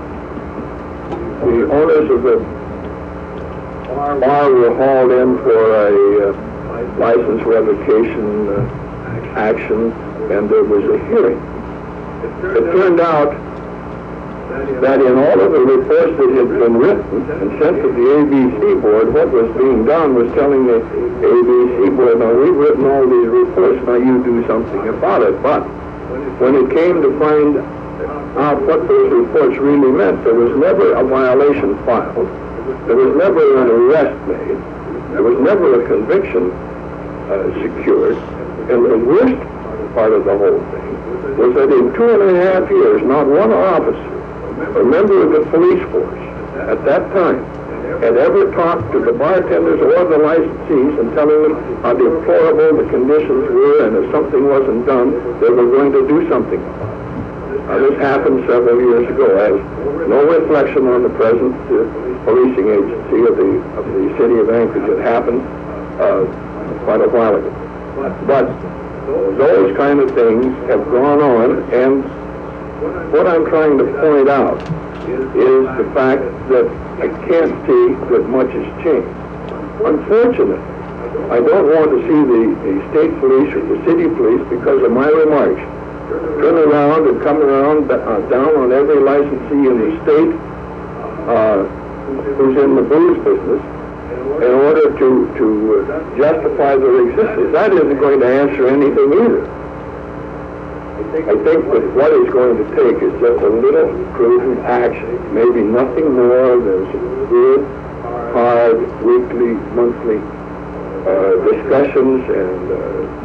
the owners of the bar were hauled in for a uh, license revocation uh, action, and there was a hearing. It turned out that in all of the reports that had been written and sent to the A B C board, what was being done was telling the A B C board, now we've written all these reports, now you do something about it. But when it came to find out what those reports really meant, there was never a violation filed, there was never an arrest made, there was never a conviction uh, secured, and the worst part of the whole thing was that in two and a half years, not one officer, a member of the police force at that time, had ever talked to the bartenders or the licensees and telling them how deplorable the conditions were, and if something wasn't done, they were going to do something about it. Now, this happened several years ago. It has no reflection on the present uh, policing agency of the of the city of Anchorage. It happened uh, quite a while ago. But those kind of things have gone on, and what I'm trying to point out is the fact that I can't see that much has changed. Unfortunately, I don't want to see the, the state police or the city police, because of my remarks, turn around and come around uh, down on every licensee in the state uh, who's in the booze business in order to, to uh, justify their existence. That isn't going to answer anything either. I think that what it's going to take is just a little prudent action, maybe nothing more than some good, hard, weekly, monthly uh, discussions and uh,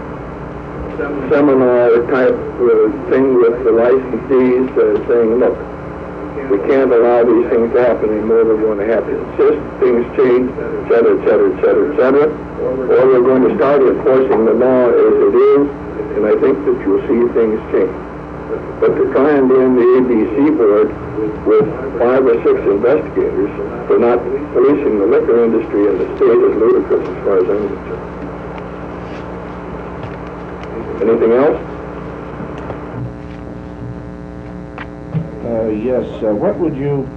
seminar type uh, thing with the licensees uh, saying, look, we can't allow these things to happen anymore. We're going to have to insist things change, et cetera, et cetera, et cetera, et cetera. Or we're going to start enforcing the law as it is, and I think that you'll see things change. But to try and blame the A B C board with five or six investigators for not policing the liquor industry in the state is ludicrous as far as I'm concerned. Anything else? Uh, yes, uh, what would you,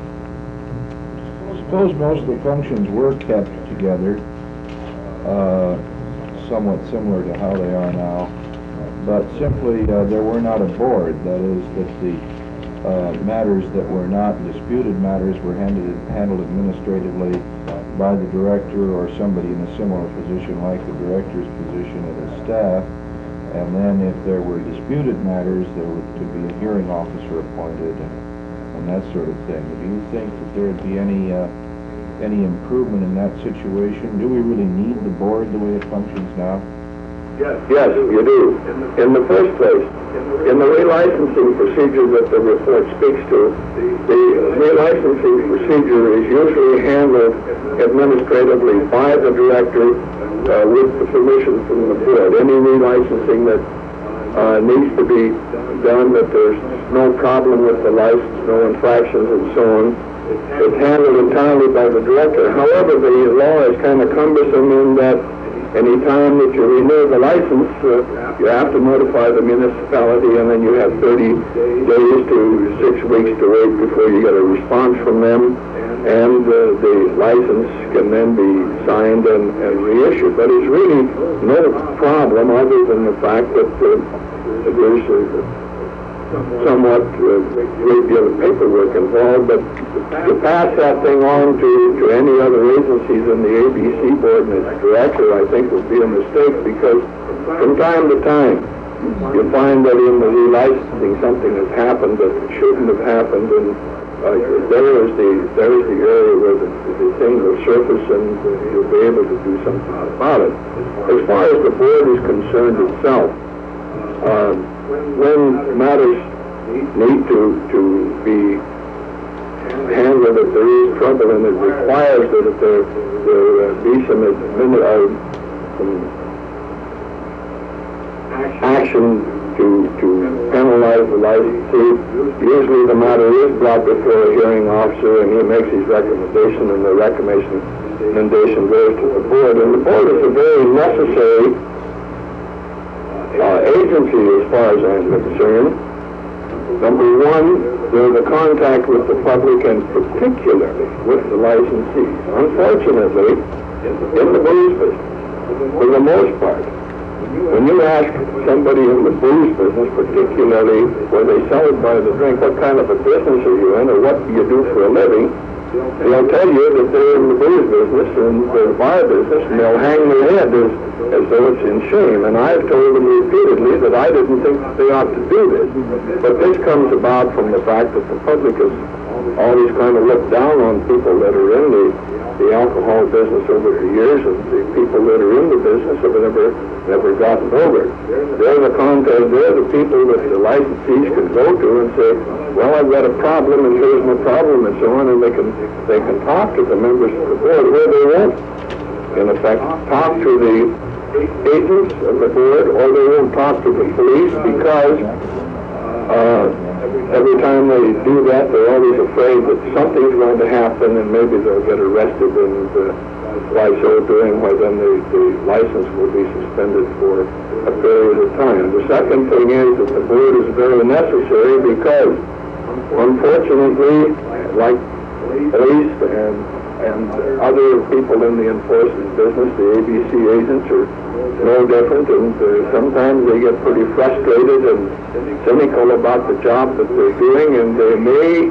suppose most of the functions were kept together, uh, somewhat similar to how they are now, but simply uh, there were not a board, that is, that the uh, matters that were not disputed matters were handled, handled administratively by the director or somebody in a similar position like the director's position of the staff. And then if there were disputed matters, there would, could be a hearing officer appointed and, and that sort of thing. Do you think that there would be any uh, any improvement in that situation? Do we really need the board the way it functions now? Yes, you do. In the first place, in the relicensing procedure that the report speaks to, the relicensing procedure is usually handled administratively by the director uh, with the permission from the board. Any relicensing that uh, needs to be done, that there's no problem with the license, no infractions and so on, it's handled entirely by the director. However, the law is kind of cumbersome in that any time that you renew the license, uh, you have to notify the municipality, and then you have thirty days to six weeks to wait before you get a response from them, and uh, the license can then be signed and, and reissued. But it's really no problem other than the fact that uh, there's a somewhat uh, great deal of paperwork involved, but to pass that thing on to, to any other agencies than the A B C board and its director, I think would be a mistake, because from time to time you find that in the relicensing something has happened that shouldn't have happened, and uh, there is the there is the area where the, the thing will surface, and uh, you'll be able to do something about it. As far as the board is concerned itself, uh, when matters need to, to be handled, if there is trouble and it requires that there, there uh, be some, admin, uh, some action to, to penalize the licensee, usually the matter is brought before a hearing officer, and he makes his recommendation, and the recommendation recommendation goes to the board. And the board is a very necessary Uh, agency as far as I'm concerned. Number one, they're the contact with the public, and particularly with the licensees. Unfortunately, in the booze business, for the most part, when you ask somebody in the booze business, particularly where they sell it by the drink, what kind of a business are you in, or what do you do for a living, they'll tell you that they're in the booze business and the bar business, and they'll hang their head as, as though it's in shame. And I've told them repeatedly that I didn't think that they ought to do this. But this comes about from the fact that the public has always kind of looked down on people that are in the, the alcohol business over the years, and the people that are in the business have never, never gotten over it. They're the contact, they're the people that the licensees can go to and say, well, I've got a problem, and here's my problem, and so on, and they can they can talk to the members of the board, where they won't, in effect, talk to the agents of the board, or they won't talk to the police, because uh, every time they do that, they're always afraid that something's going to happen, and maybe they'll get arrested, and uh, by so doing, well, then the, the license will be suspended for a period of time. The second thing is that the board is very necessary because, unfortunately, like police and and other people in the enforcement business, the A B C agents are no different, and uh, sometimes they get pretty frustrated and cynical about the job that they're doing, and they may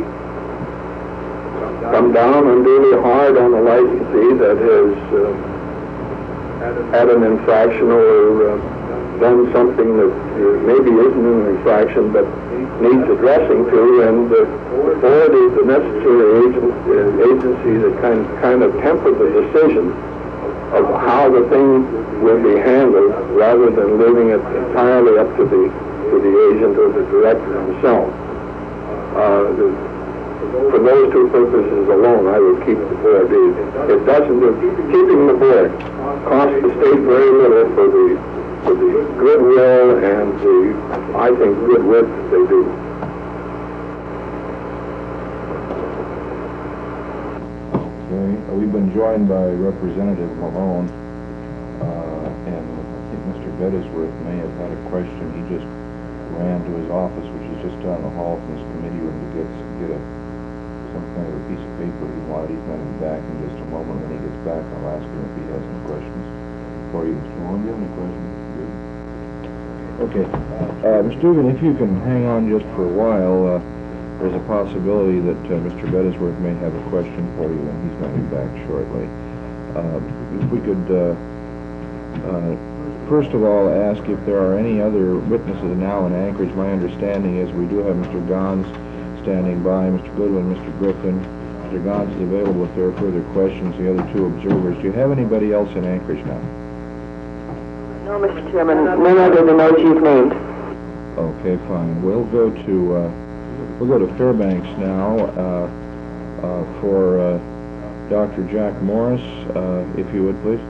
come down unduly hard on a licensee that has uh, had an infraction or uh, done something that uh, maybe isn't an infraction but needs addressing to, and uh, the board is the necessary agent, uh, agency that kind, kind of temper the decision of how the thing will be handled, rather than leaving it entirely up to the to the agent or the director himself. Uh, the, For those two purposes alone, I would keep the board. It, it doesn't, keeping the board costs the state very little for the, for the goodwill and the, I think, good work that they do. Okay, uh, we've been joined by Representative Malone, uh, and I think Mister Bettesworth may have had a question. He just ran to his office, which is just down the hall from this committee room, to get, get a some kind of a piece of paper he wanted. He's going to be back in just a moment. When he gets back, I'll ask him if he has any questions for you. Mister Malone, do you have any questions? Okay. Uh, Mister Dugan, if you can hang on just for a while, uh, there's a possibility that uh, Mister Bettesworth may have a question for you, and he's going to be back shortly. Uh, if we could, uh, uh, first of all, ask if there are any other witnesses now in Anchorage. My understanding is we do have Mister Gons standing by, Mister Goodwin, Mister Griffin. Mister Gons is available if there are further questions. The other two observers. Do you have anybody else in Anchorage now? No, Mister Chairman, none other than those you've named. Okay, fine. We'll go to, uh, we'll go to Fairbanks now, uh, uh, for, uh, Doctor Jack Morris, uh, if you would, please.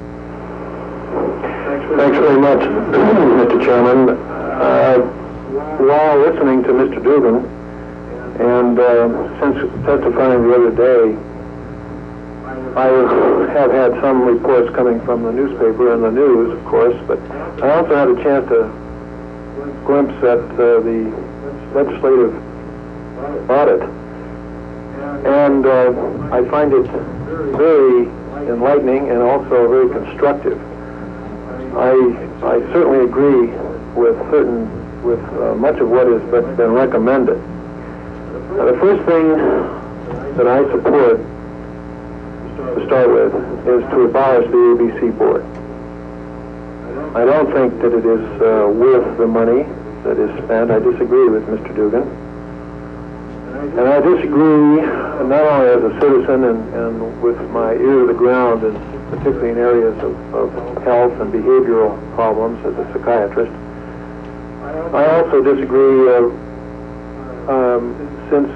Thanks very much, Mister Chairman. Uh, while listening to Mister Dugan, and uh, since testifying the other day, I have had some reports coming from the newspaper and the news, of course, but I also had a chance to glimpse at uh, the legislative audit, and uh, I find it very enlightening and also very constructive. I I certainly agree with certain with uh, much of what has been recommended. Now, the first thing that I support to start with is to abolish the A B C board. I don't think that it is uh, worth the money that is spent. I disagree with Mister Dugan. And I disagree not only as a citizen and, and with my ear to the ground, and particularly in areas of, of health and behavioral problems as a psychiatrist. I also disagree uh, um, since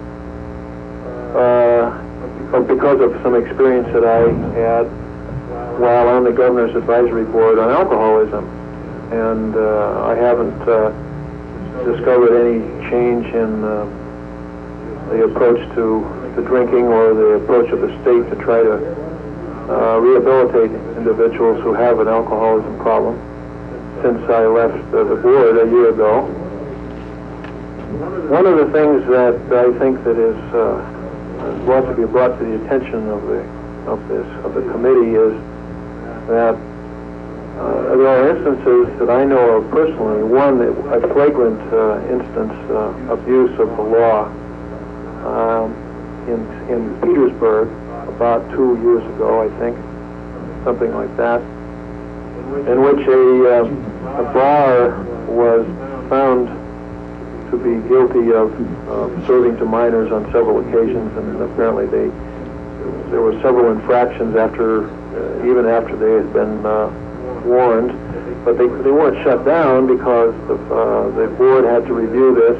uh, because of some experience that I had while on the Governor's Advisory Board on alcoholism. And uh, I haven't uh, discovered any change in uh, the approach to the drinking or the approach of the state to try to uh, rehabilitate individuals who have an alcoholism problem since I left uh, the board a year ago. One of the things that I think that is uh, brought to be brought to the attention of the of this of the committee is that uh, there are instances that I know of personally. One, a flagrant uh, instance uh, abuse of the law um, in in Petersburg about two years ago, I think, something like that, in which a, uh, a bar was found to be guilty of uh, serving to minors on several occasions, and apparently they there were several infractions after, uh, even after they had been uh, warned, but they they weren't shut down because the uh, the board had to review this,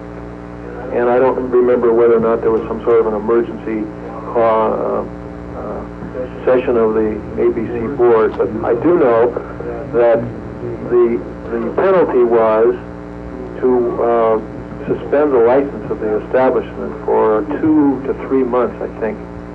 and I don't remember whether or not there was some sort of an emergency call, uh, uh, session of the A B C board, but I do know that the the penalty was to uh, suspend the license of the establishment for two to three months, I think.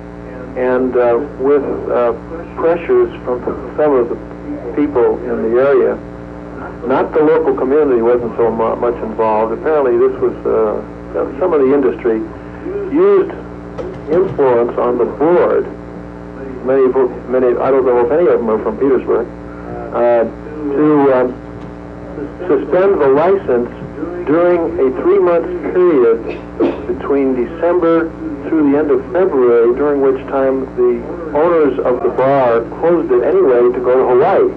And uh, with uh, pressures from some of the people in the area, not the local community wasn't so mu much involved. Apparently this was, uh, some of the industry used influence on the board. Many, many, I don't know if any of them are from Petersburg, uh, to um, suspend the license during a three-month period between December through the end of February, during which time the owners of the bar closed it anyway to go to Hawaii.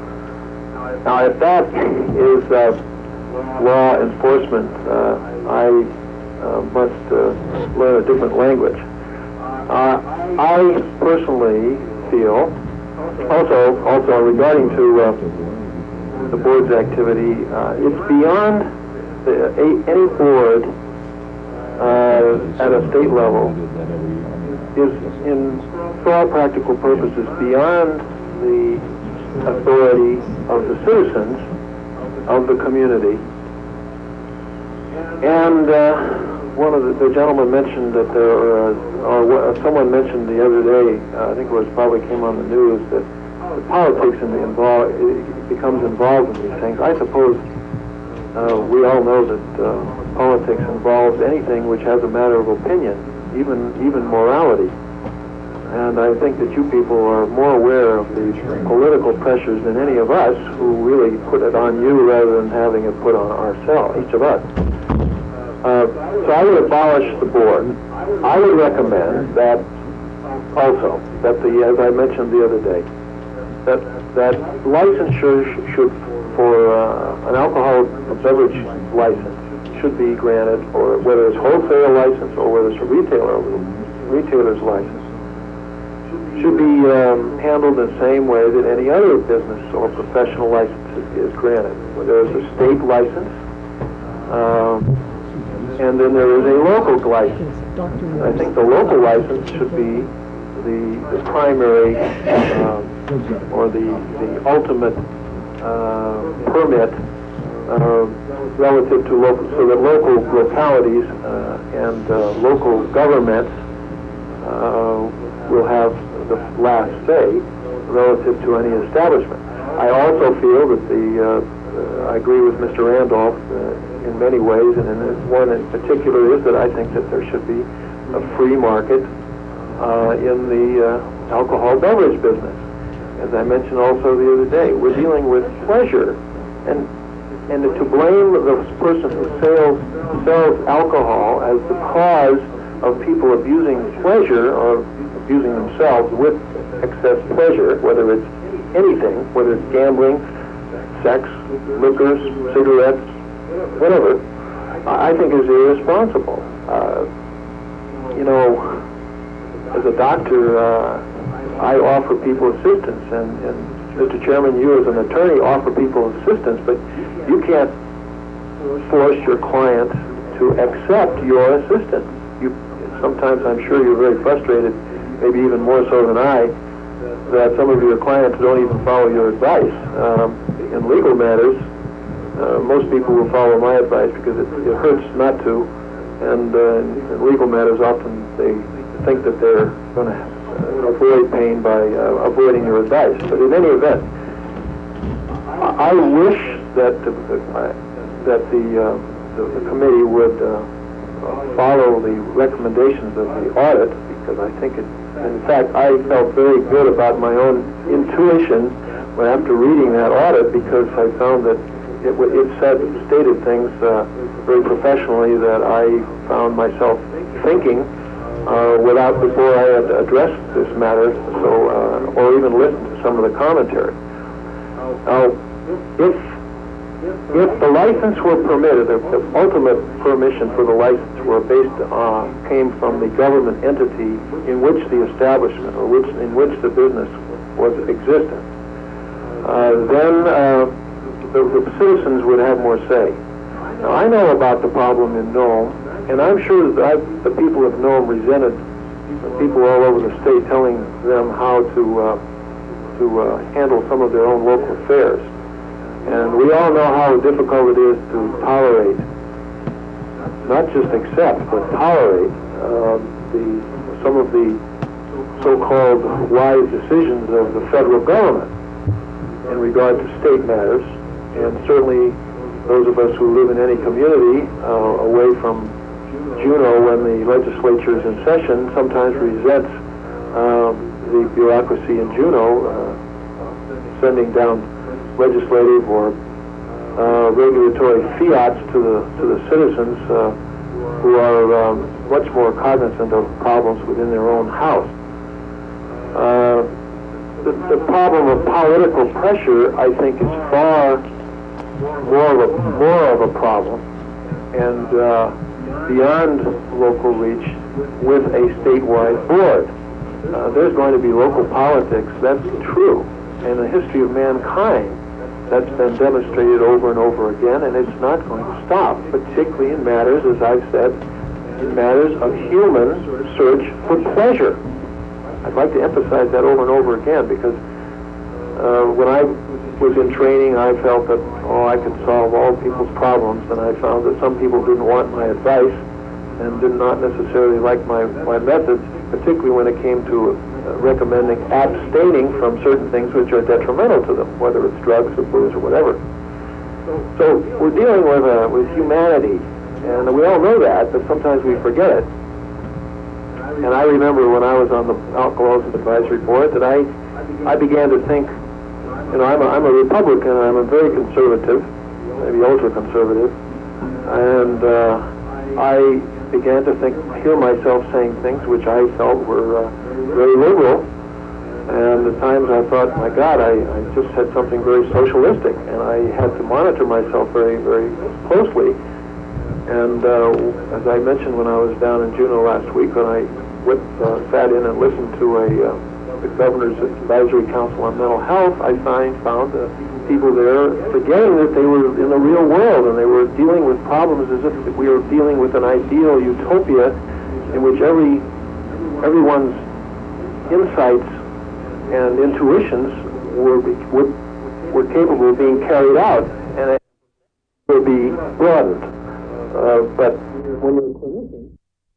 Now, if that is uh, law enforcement, uh, I uh, must uh, learn a different language. Uh, I personally feel, also, also regarding to uh, the board's activity, uh, it's beyond the, a, any board uh, at a state level is, in for all practical purposes, beyond the authority of the citizens of the community. And uh, one of the, the gentlemen mentioned that there, uh, or uh, someone mentioned the other day, uh, I think it was probably came on the news, that the politics in the involve, it becomes involved in these things. I suppose uh, we all know that uh, politics involves anything which has a matter of opinion, even even morality. And I think that you people are more aware of the political pressures than any of us, who really put it on you rather than having it put on ourselves, each of us. Uh, so I would abolish the board. I would recommend that also, that the, as I mentioned the other day, that that licensure sh should, for uh, an alcohol beverage license, should be granted, or whether it's wholesale license or whether it's a retailer retailer's license, should be um, handled the same way that any other business or professional license is granted. Where there's a state license, um, and then there is a local license. I think the local license should be the, the primary um, or the, the ultimate uh, permit uh, relative to local, so that local localities uh, and uh, local governments uh, will have the last say relative to any establishment. I also feel that the, uh, uh, I agree with Mister Randolph uh, in many ways, and in one in particular is that I think that there should be a free market uh, in the uh, alcohol beverage business. As I mentioned also the other day, we're dealing with pleasure, and and to blame the person who sells, sells alcohol as the cause of people abusing pleasure or abusing themselves with excess pleasure, whether it's anything, whether it's gambling, sex, liquors, cigarettes, whatever, I think is irresponsible. Uh, you know, as a doctor, uh, I offer people assistance, and, and Mister Chairman, you as an attorney offer people assistance, but you can't force your client to accept your assistance. You, sometimes I'm sure you're very frustrated, maybe even more so than I, that some of your clients don't even follow your advice. Um, in legal matters, uh, most people will follow my advice because it, it hurts not to, and uh, in legal matters often they think that they're going to uh, avoid pain by uh, avoiding your advice. But in any event, I, I wish that the, the, uh, that the, uh, the, the committee would uh, follow the recommendations of the audit, because I think it, in fact, I felt very good about my own intuition when after reading that audit, because I found that it, it said, stated things uh, very professionally that I found myself thinking uh, without, before I had addressed this matter, so uh, or even listened to some of the commentary. Now, if if the license were permitted, if the ultimate permission for the license were based on, came from the government entity in which the establishment or which in which the business was existent, uh, then uh, the, the citizens would have more say. Now, I know about the problem in Nome, and I'm sure that I've, the people of Nome resented the people all over the state telling them how to uh, to uh, handle some of their own local affairs. And we all know how difficult it is to tolerate, not just accept, but tolerate uh, the some of the so-called wise decisions of the federal government in regard to state matters. And certainly those of us who live in any community uh, away from Juneau when the legislature is in session sometimes resents uh, the bureaucracy in Juneau uh, sending down legislative or uh, regulatory fiats to the to the citizens uh, who are um, much more cognizant of problems within their own house. Uh, the, the problem of political pressure, I think, is far more of a more of a problem, and uh, beyond local reach with a statewide board. Uh, there's going to be local politics. That's true. In the history of mankind, that's been demonstrated over and over again, and it's not going to stop, particularly in matters, as I've said, in matters of human search for pleasure. I'd like to emphasize that over and over again, because uh, when I was in training, I felt that, oh, I could solve all people's problems, and I found that some people didn't want my advice and did not necessarily like my, my methods, particularly when it came to uh, recommending abstaining from certain things which are detrimental to them, whether it's drugs or booze or whatever. So we're dealing with uh, with humanity, and we all know that, but sometimes we forget it. And I remember when I was on the Alcoholism Advisory Board that I I began to think, you know, I'm a, I'm a Republican, and I'm a very conservative, maybe ultra-conservative, and uh, I began to think, hear myself saying things which I felt were uh, very liberal, and at times I thought, my God, I, I just said something very socialistic, and I had to monitor myself very, very closely. And uh, as I mentioned when I was down in Juneau last week, when I went, uh, sat in and listened to a, uh, the Governor's Advisory Council on Mental Health, I find, found uh, people there forgetting that they were in the real world and they were dealing with problems as if we were dealing with an ideal utopia in which every everyone's insights and intuitions were, were, were capable of being carried out and it will be broadened. Uh, but when you're a clinician,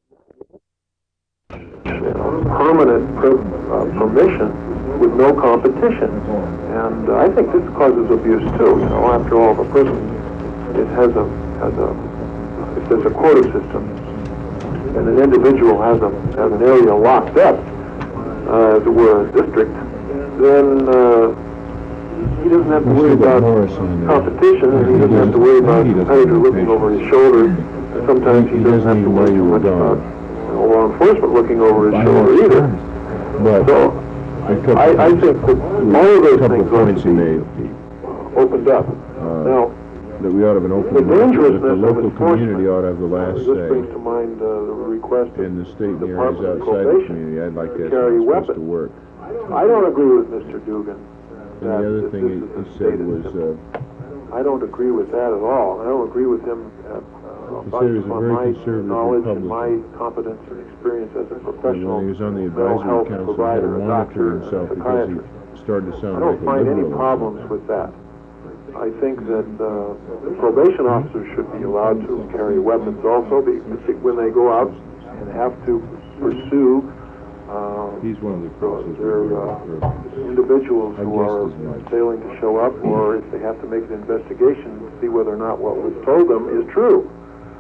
you know, permanent per, uh, permission with no competition. And uh, I think this causes abuse too. You know, after all, if a person it has a has a if there's a quota system and an individual has a has an area locked up, uh, as it were, a district, then uh, he doesn't have to worry about competition, and he doesn't have to worry about a competitor looking over his shoulder. And sometimes he doesn't have to worry too much about you know, law enforcement looking over his shoulder either. But so I, I think that all of those things ought to be opened up. Now, that we ought to have an open the dangerousness that the of local community enforcement, ought to have the last uh, this say. brings to mind uh, the request of In the state and the the areas Department of outside the Probation community, I'd like to to have carry supposed to weapons. work. I don't agree with Mister Dugan. And the other thing he, he said was, uh, I don't agree with that at all. I don't agree with him uh, uh, He said he was a on very my conservative knowledge and my Republican. competence and experience as a and professional when he was on the mental advisory health council, he had provider, to a monitor doctor, and a himself because he psychiatrist. started to I sound don't like a find any liberal. problems with that. I think that uh, the probation officers should be allowed to carry weapons also, be- when they go out and have to pursue uh, He's one of the crosses. their uh, individuals I who guessed are as much. failing to show up, or if they have to make an investigation to see whether or not what was told them is true.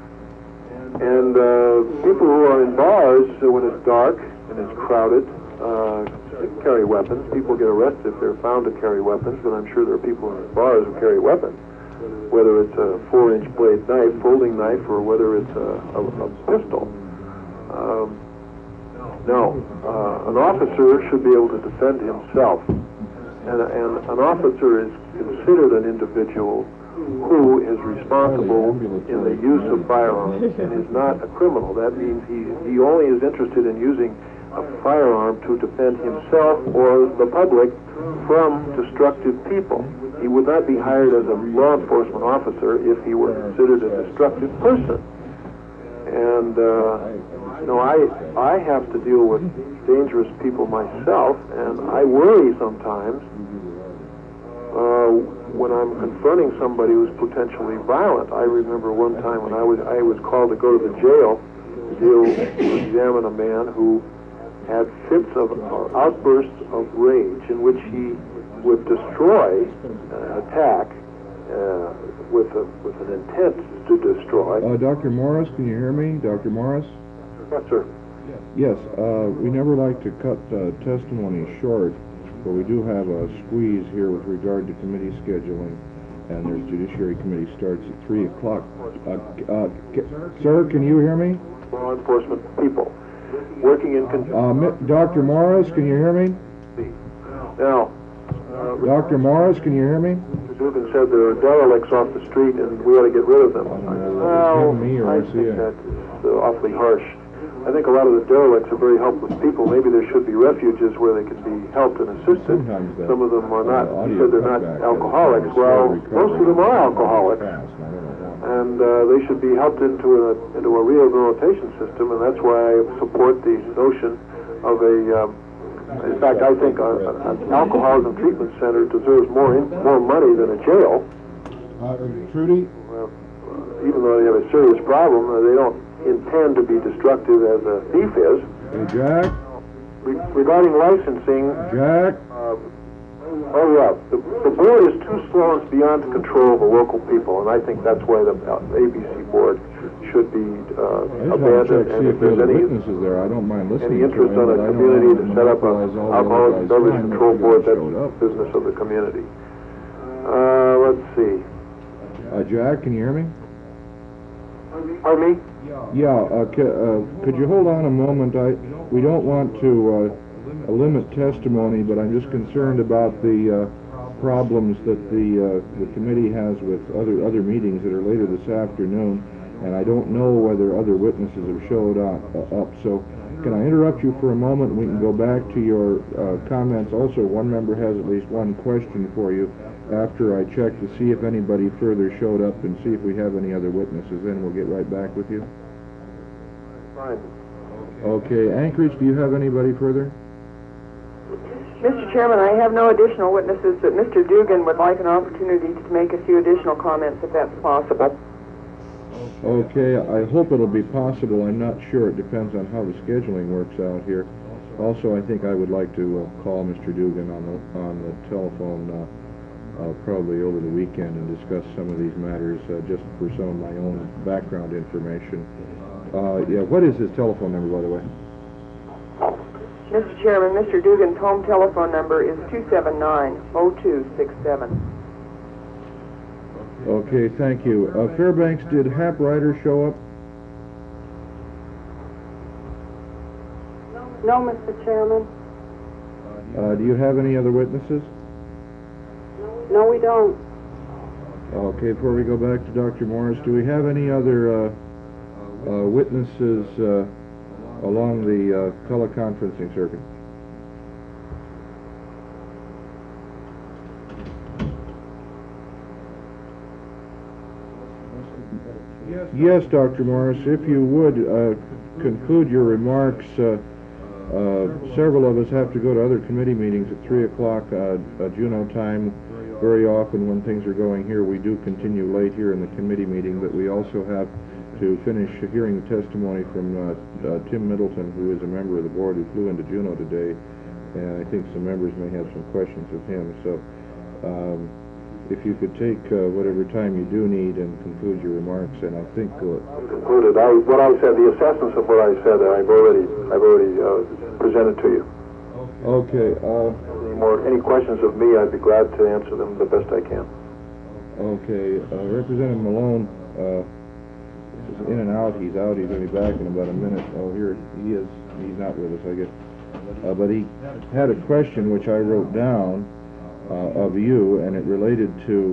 And uh, people who are in bars, so when it's dark and it's crowded, uh, carry weapons. People get arrested if they're found to carry weapons, but I'm sure there are people in bars who carry weapons, whether it's a four-inch blade knife, folding knife, or whether it's a, a, a pistol. Um, no, uh, an officer should be able to defend himself, and, and an officer is considered an individual who is responsible in the use of firearms and is not a criminal. That means he, he only is interested in using a firearm to defend himself or the public from destructive people. He would not be hired as a law enforcement officer if he were considered a destructive person. And, uh, you know, I, I have to deal with dangerous people myself, and I worry sometimes uh, when I'm confronting somebody who's potentially violent. I remember one time when I was, I was called to go to the jail to deal, to examine a man who had fits of uh, outbursts of rage in which he would destroy, uh, attack, uh, with a, with an intent to destroy. Uh, Doctor Morris, can you hear me? Doctor Morris? Yes, sir. Yes, uh, we never like to cut uh, testimony short, but we do have a squeeze here with regard to committee scheduling, and their Judiciary Committee starts at three o'clock. Uh, uh, sir, can you hear me? Law enforcement people working in conjunction. Uh, Doctor Morris, can you hear me? Now, uh, Doctor Morris, can you hear me? Mister Dugan said there are derelicts off the street and we ought to get rid of them. Well, him, me, or I was he think a- that's uh, awfully harsh. I think a lot of the derelicts are very helpless people. Maybe there should be refuges where they could be helped and assisted. Sometimes that, Some of them are not. uh, He audio said they're not cutback has alcoholics. a slow Well, recovery. most of them are alcoholics. Fast, and I don't know why. And uh, they should be helped into a into a rehabilitation system, and that's why I support the notion of a. Um, in fact, I think a, a, an alcoholism treatment center deserves more in, more money than a jail. Uh, Trudy? Well, uh, even though they have a serious problem, uh, they don't intend to be destructive as a thief is. Hey, Jack? Re- regarding licensing, Jack? uh, oh yeah, the, the board is too slow and it's beyond the control of the local people, and I think that's why the uh, A B C board should be uh, I just want to check, abandoned. see And if if there's there's any witnesses there. I don't mind listening any to interest him, on but a I don't community want to set up a monopolize all the alcoholic other guys' beverage time if control you board, guys that's showed up. business of the community. Uh, let's see. Uh, Jack, can you hear me? Pardon me? Yeah, uh, ca- uh, could you hold on a moment? I, we don't want to, uh, limit testimony, but I'm just concerned about the, uh, problems that the, uh, the committee has with other, other meetings that are later this afternoon, and I don't know whether other witnesses have showed up, uh, up, so can I interrupt you for a moment? We can go back to your uh, comments. Also, one member has at least one question for you after I check to see if anybody further showed up and see if we have any other witnesses. Then we'll get right back with you. Fine. Okay, Anchorage, do you have anybody further? Mister Chairman, I have no additional witnesses, but Mister Dugan would like an opportunity to make a few additional comments if that's possible. Okay, I hope it'll be possible. I'm not sure. It depends on how the scheduling works out here. Also, I think I would like to uh, call Mister Dugan on the, on the telephone uh, uh, probably over the weekend and discuss some of these matters uh, just for some of my own background information. Uh, yeah, what is his telephone number, by the way? Mister Chairman, Mister Dugan's home telephone number is two seven nine, oh two six seven. Okay, thank you. Uh, Fairbanks, did Hap Ryder show up? No, Mister Chairman. Uh, do you have any other witnesses? No, we don't. Okay, before we go back to Doctor Morris, do we have any other uh, uh, witnesses uh, along the uh, teleconferencing circuit? Yes, Doctor Morris, if you would uh, conclude your remarks. Uh, uh, several of us have to go to other committee meetings at three o'clock uh, uh, Juneau time. Very often when things are going here, we do continue late here in the committee meeting, but we also have to finish hearing the testimony from uh, uh, Tim Middleton, who is a member of the board who flew into Juneau today, and I think some members may have some questions of him. So um, if you could take uh, whatever time you do need and conclude your remarks, and I think uh, Concluded. I, what I said, the assessments of what I said, I've already, I've already uh, presented to you. okay. Uh, Any more, any questions of me, I'd be glad to answer them the best I can. okay, uh, Representative Malone uh, is in and out. He's out. He's going to be back in about a minute. Oh, here he is. He's not with us, I guess. Uh, but he had a question which I wrote down uh, of you, and it related to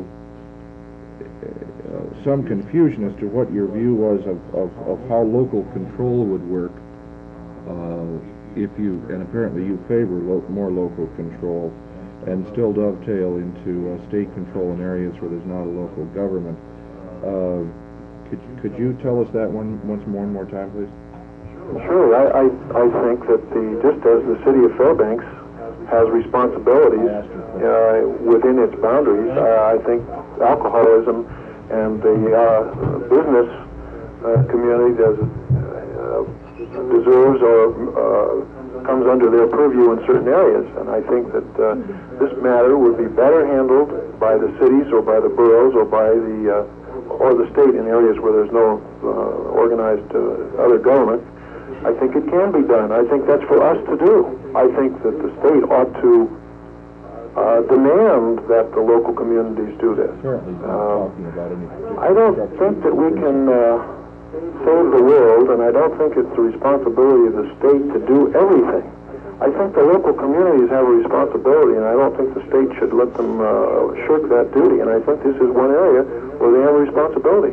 uh, some confusion as to what your view was of, of, of how local control would work uh, if you, and apparently you favor lo more local control and still dovetail into uh, state control in areas where there's not a local government. Uh, could, could you tell us that one once more and more time, please? Sure. I, I, I think that the, just as the city of Fairbanks has responsibilities uh, within its boundaries, uh, I think alcoholism and the uh, business uh, community does, uh, deserves or uh, comes under their purview in certain areas. And I think that uh, this matter would be better handled by the cities or by the boroughs or by the uh, or the state in areas where there's no uh, organized uh, other government. I think it can be done. I think that's for us to do. I think that the state ought to uh, demand that the local communities do this. Certainly not Um, talking about any particular I don't think that we can uh, save the world, and I don't think it's the responsibility of the state to do everything. I think the local communities have a responsibility, and I don't think the state should let them uh, shirk that duty. And I think this is one area where they have a responsibility.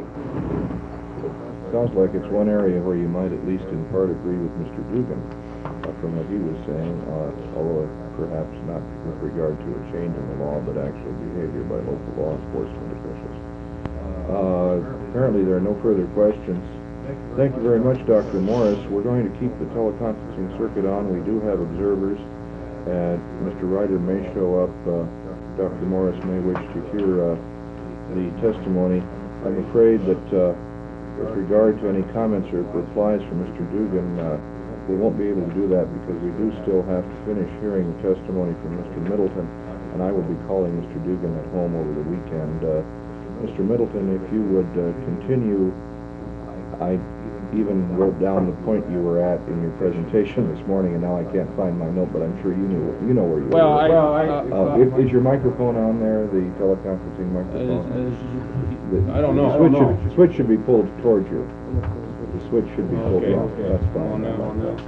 Sounds like it's one area where you might at least in part agree with Mister Dugan uh, from what he was saying, uh, although perhaps not with regard to a change in the law, but actual behavior by local law enforcement officials. Uh, apparently there are no further questions. Thank you very much, Doctor Morris. We're going to keep the teleconferencing circuit on. We do have observers, and Mister Ryder may show up. Uh, Doctor Morris may wish to hear uh, the testimony. I'm afraid that uh, with regard to any comments or replies from Mister Dugan, uh, we won't be able to do that because we do still have to finish hearing the testimony from Mister Middleton, and I will be calling Mister Dugan at home over the weekend. Uh, Mister Middleton, if you would uh, continue, I even wrote down the point you were at in your presentation this morning, and now I can't find my note, but I'm sure you knew you know where you Well, were. I, Well, I, uh, is, is your microphone on there, the teleconferencing microphone? I don't know. The switch, should, the switch should be pulled towards you. The switch should be pulled Okay, off. okay. That's fine. On now, on now.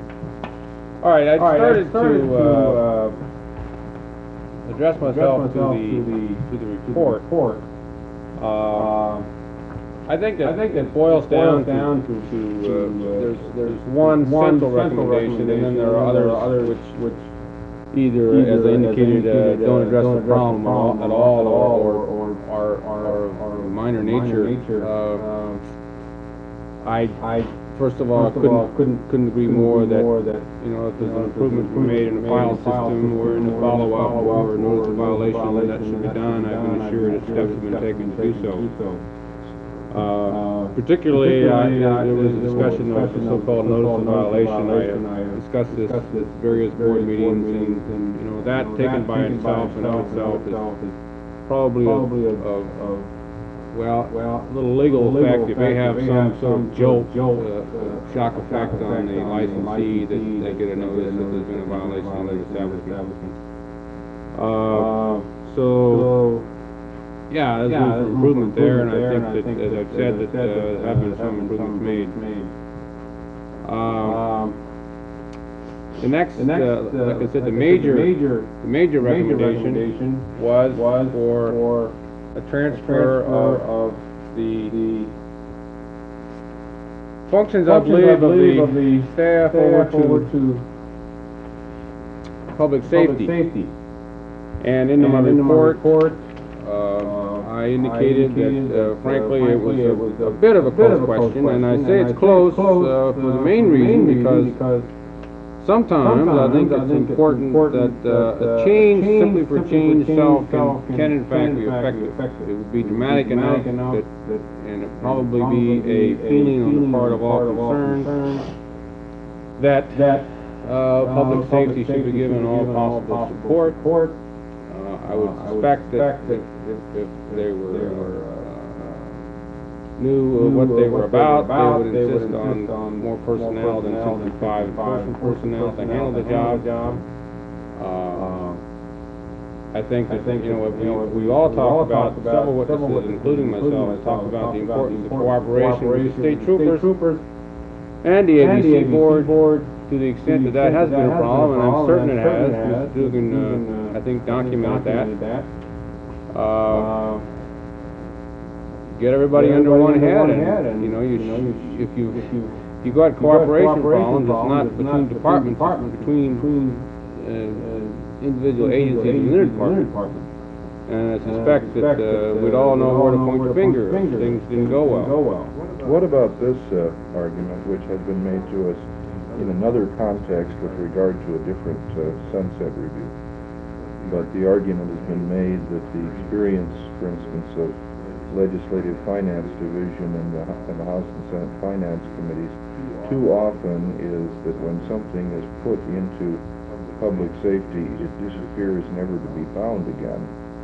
All right, I started, to uh, address myself, to, the, to the report. Uh, I think that, I think it boils down to, to, to, uh, there's, there's one central recommendation, and then there are others which, which either, as I indicated, uh, don't address the problem at all, at all, or, or are, are, are of minor nature. Uh, I, I, first of all, couldn't, couldn't, couldn't agree more that, you know, if there's an improvement to be made in the file system or in the follow-up or notice of violation, that should be done. I've been assured that steps have been taken to do so. Uh, particularly, uh, there was a discussion of the so-called notice of violation. I uh, discussed this at various board meetings, and, you know, that taken by itself and of itself is probably of, of, of well, a little legal effect. It may have some sort of jolt, uh, shock effect on the licensee that they get a notice that there's been a violation of the establishment. Uh, so, yeah, there's room for improvement there, and I think that, as I've said, that uh, there have been some improvements made. Um, the next, uh, like I said, the major, the major recommendation was for a transfer of, of the, the functions, I believe, of the, of the staff over to, over to public safety. Public safety. And in, and my, in report, my report, uh, I indicated, I indicated that, uh, that, frankly, uh, frankly, it was a, a bit of a close question, question, and I say it's close, close uh, for the main reason, because, because sometimes, sometimes I think it's I think important, important that, uh, that uh, a change, change simply for change itself can, can, can in fact be effective. effective. It would be dramatic, dramatic enough, enough that, that, and it probably, probably be a feeling on the part of all concerned that, that uh, public uh, safety should be given all possible support. support. Uh, I would uh, suspect that if, if, if they were, uh, knew uh, what they were about, they would insist on more personnel than simply five enforcement personnel to handle the job. Uh, I think that, you know, if we, if we all talk about, several witnesses, including myself, talk about the importance of cooperation with the state troopers and the A B C board, to the extent that that has been a problem, and I'm certain it has. Mister Dugan, uh, I think, documented that. Uh, Get everybody Get under everybody one under head, one and, head and, you know, you, you know, you if you if you if you got cooperation, cooperation problems, it's not between not departments, departments, it's between, between uh, uh, individual agencies and unit departments. And I suspect uh, that uh, we'd all know where to point the finger if things didn't go well. What about this uh, argument, which has been made to us in another context with regard to a different uh, sunset review? But the argument has been made that the experience, for instance, of Legislative Finance Division and the, and the House and Senate Finance Committees too often is that when something is put into public safety, it disappears never to be found again.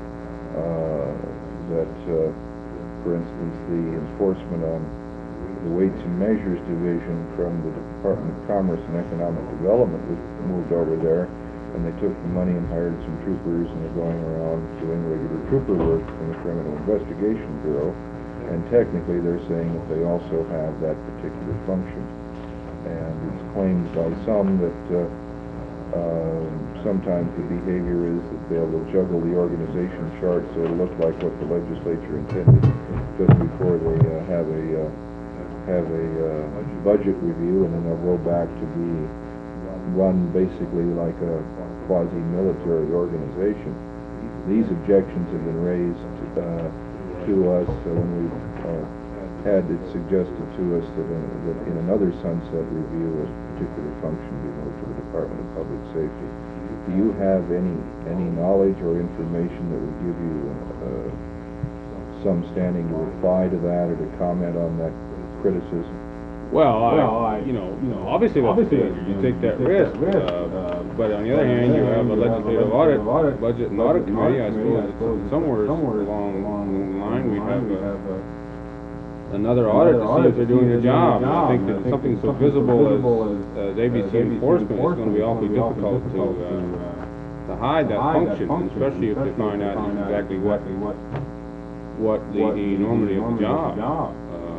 Uh, that, uh, for instance, the enforcement on the Weights and Measures Division from the Department of Commerce and Economic Development was moved over there, and they took the money and hired some troopers, and they're going around doing regular trooper work from the Criminal Investigation Bureau, and technically they're saying that they also have that particular function. And it's claimed by some that uh, uh, sometimes the behavior is that they'll juggle the organization chart so it'll look like what the legislature intended just before they uh, have a uh, have a uh, budget review, and then they'll go back to be run basically like a quasi-military organization. These objections have been raised uh, to us uh, when we uh, had it suggested to us that in, that in another sunset review a particular function be moved to the Department of Public Safety. Do you have any any knowledge or information that would give you uh, some standing to reply to that or to comment on that criticism? Well, I, well I, you know, you know, obviously, obviously you, you, you take that take risk, that risk uh, uh, but on the other hand, you have a legislative audit, audit, budget and audit committee. I suppose it's somewhere, somewhere along, along the line we'd have a, another audit to see if they're doing their job. I think that something so visible as, as A B C enforcement is going to be awfully difficult to uh, to hide that function, especially if they find out exactly what what the enormity of the job.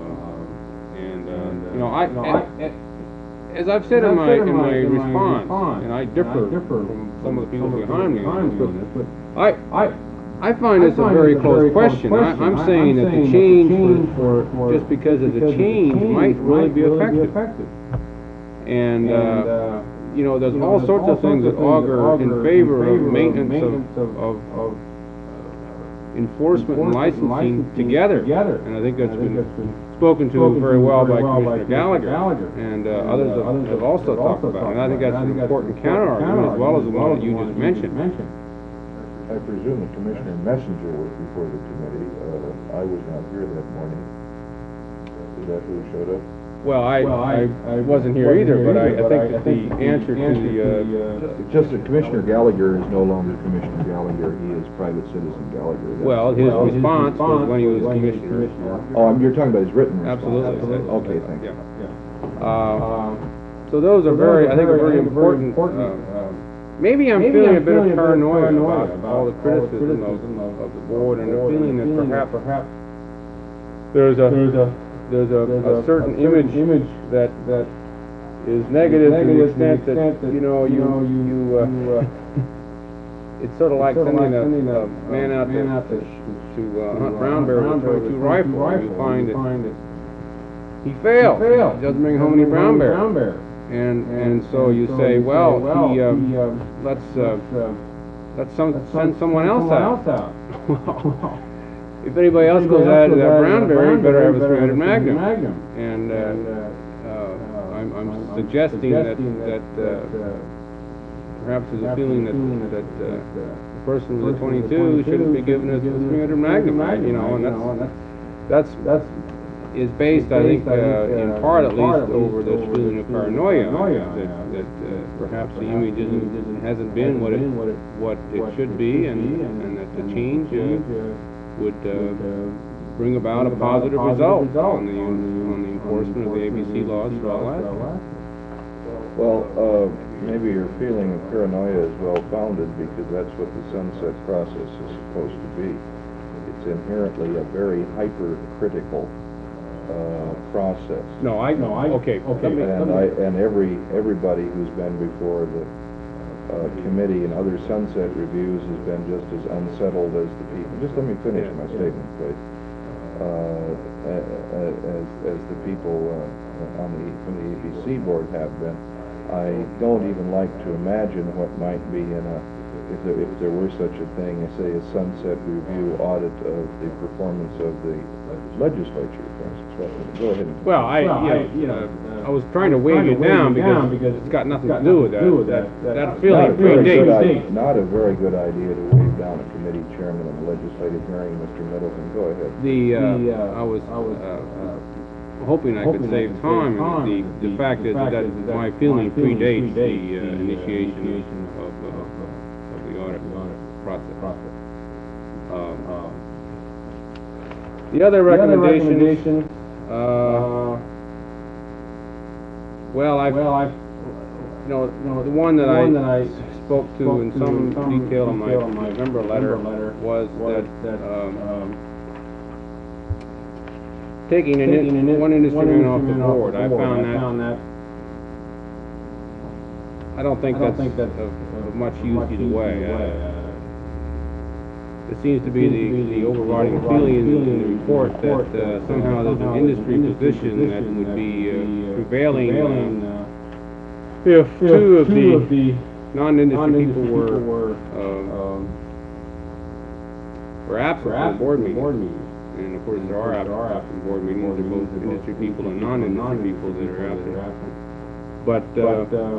You know, I, and, and, as I've said in my in my response, and I differ from some of the people behind me on this, but I I I find this a very close question. I, I'm saying that the change for, for, just because of the change might really be effective. And, uh, you know, there's all sorts of things that augur in favor of maintenance of, of, of enforcement and licensing together. And I think that's been spoken to very well by Commissioner Gallagher, and uh, others have, have also talked about it. And I think that's an important counter-argument as well as the one that you just mentioned. I presume that Commissioner Messenger was before the committee. Uh, I was not here that morning. Is that who showed up? Well, I, Well, I, I- I wasn't here either, but I, I think that the answer to the, uh, Just that Commissioner Gallagher is no longer Commissioner Gallagher, he is Private Citizen Gallagher. That's- well, his response was when he was commissioner. Oh, I'm- you're talking about his written response? Absolutely. Okay, thank you. Yeah. Uh, so those are very, I think, are very important. uh, Maybe I'm feeling a bit of paranoia about all the criticism of, of the board, and a feeling that perhaps, perhaps there's a, there's a, a certain image that, that is negative to the extent that, you know, you, you, uh, it's sort of like sending a, a man out to, to uh, hunt brown bears with twenty-two rifle. You find that he failed. He doesn't bring home any brown bears. And, and so you say, well, he, um, let's, uh, let's some, send someone else out. Well, if anybody else goes out to that brown bear, he better have a three hundred Magnum. And, uh, uh, I'm, I'm suggesting that, that, uh, perhaps there's a feeling that, that, uh, the person with a twenty-two shouldn't be given a three hundred Magnum, you know, and that's, that's, that's, is based, I think, uh, in part at least, over this feeling of paranoia, that, that uh, perhaps the image isn't, hasn't been what it, what it should be, and, and that the change uh, would uh, bring about a positive result on the, on the enforcement of the A B C laws for Alaska. Well, uh, maybe your feeling of paranoia is well-founded, because that's what the sunset process is supposed to be. It's inherently a very hypercritical Uh, process. No, I, no, I, okay, okay. And I, and every, everybody who's been before the, uh, committee and other sunset reviews has been just as unsettled as the people. Just let me finish my statement, please. Uh, as, as the people, uh, on the, from the A B C board have been. I don't even like to imagine what might be in a, if there, if there were such a thing, say a sunset review audit of the performance of the legislature, for instance. Well, go ahead. And Well, I, well, you know, I, you know, uh, I was trying to wave it down because, because it's got nothing to do with that. That, that feeling not a very good predates. idea- Not a very good idea to wave down a committee chairman of a legislative hearing, Mister Middleton. Go ahead. The, uh, I was, uh, hoping I could save time, and the, the fact is that my feeling predates the uh, initiation of, uh, of the audit process. Um, The other recommendation, uh, well, I've, you know, the one that I spoke to in some detail in my November letter was that, um, taking an, in, one industry man off the board, I found that, I don't think that's of, of much use either way. Uh, It seems to be the, the overriding feeling in, in the report that uh, somehow there's an industry position that would be uh, prevailing uh, if two of the non-industry people were um, were absent from the board meetings. And of course, there are absent from board meetings. There are both industry people and non-industry people that are absent. But uh,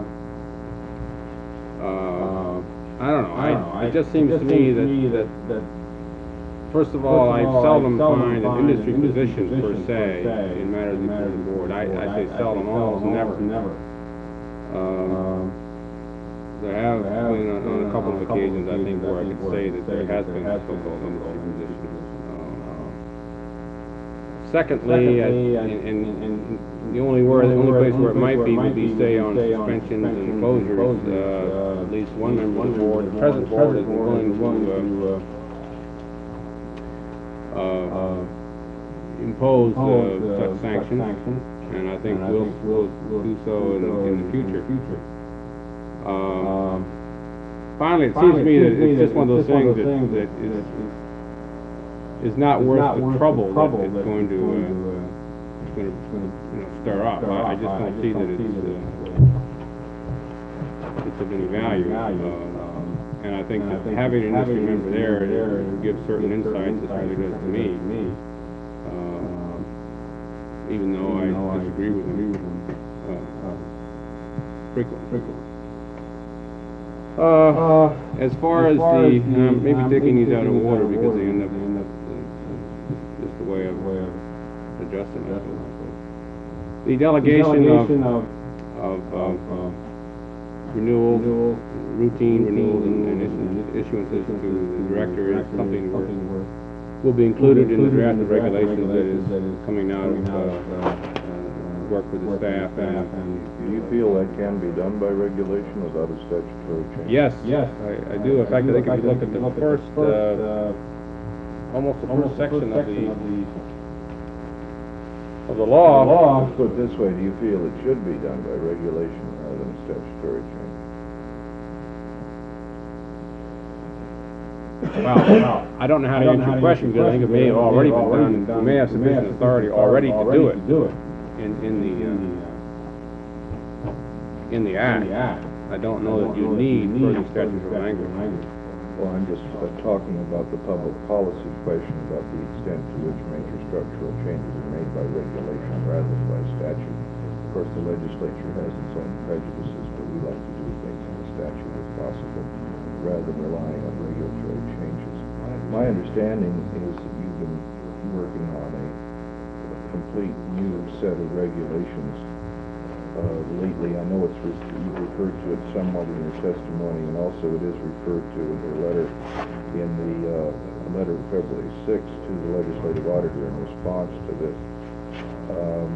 uh, I don't know. I, don't know. It just seems to me that, that, that first of all, I seldom find an industry position per se in matters before the board. I, I say seldom, almost never. Um, there have been on, on a couple of occasions, I think, where I could say that there has been a so-called industry position. Secondly, I, and, and, and the only where, the only place where it might be would be, say, on suspensions and closures. Uh, at least one member of the board, the present board, isn't willing to uh, uh, impose uh, such sanctions, and I think we'll, we'll do so in, in the future. Um, finally, it seems to me that it's just one of those things that, that is, is not worth the trouble that it's going to, uh, it's going to, you know, stir up. I, I just don't see that it's, uh, it's of any value. Um, and I think that having an industry member there, it gives certain insights, it certainly does to me. Um, even though I disagree with him, uh, frequently. Uh, as far as the, um, maybe taking these out of order because they end up, uh, just a way of adjusting it. The delegation of, of, of, uh, renewal, routine renewals and, and issuances to the director is something we're, will be included in the draft of regulations that is coming out of, uh, work with the staff and. Do you feel that can be done by regulation without a statutory change? Yes, yes, I, I do. In fact, I think if you look at the first, uh, almost the first section of the, of the law. Let's put it this way, do you feel it should be done by regulation rather than a statutory change? Well, I don't know how to answer your question because I think it may have already been done. We may have sufficient authority already to do it in, in the, uh, in the act. I don't know that you need further statutory language. Well, I'm just uh, talking about the public policy question about the extent to which major structural changes are made by regulation rather than by statute. Of course, the legislature has its own prejudices, but we like to do things in the statute if possible, rather than relying on regulatory changes. My understanding is that you've been working on a complete new set of regulations Uh, lately. I know it's, re- you referred to it somewhat in your testimony, and also it is referred to in your letter, in the, uh, letter of February sixth to the legislative auditor in response to this. Um,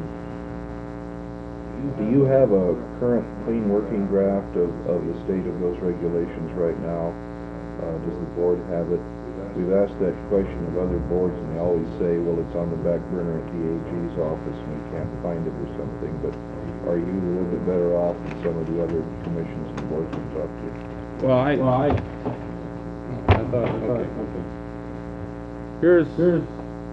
do you have a current clean working draft of, of the state of those regulations right now? Uh, does the board have it? We've asked that question of other boards, and they always say, well, it's on the back burner at the A G's office, and we can't find it or something, but are you a little bit better off than some of the other commissions and boards we've talked to? Well, I, well, I, I thought, okay. okay. Here's, here's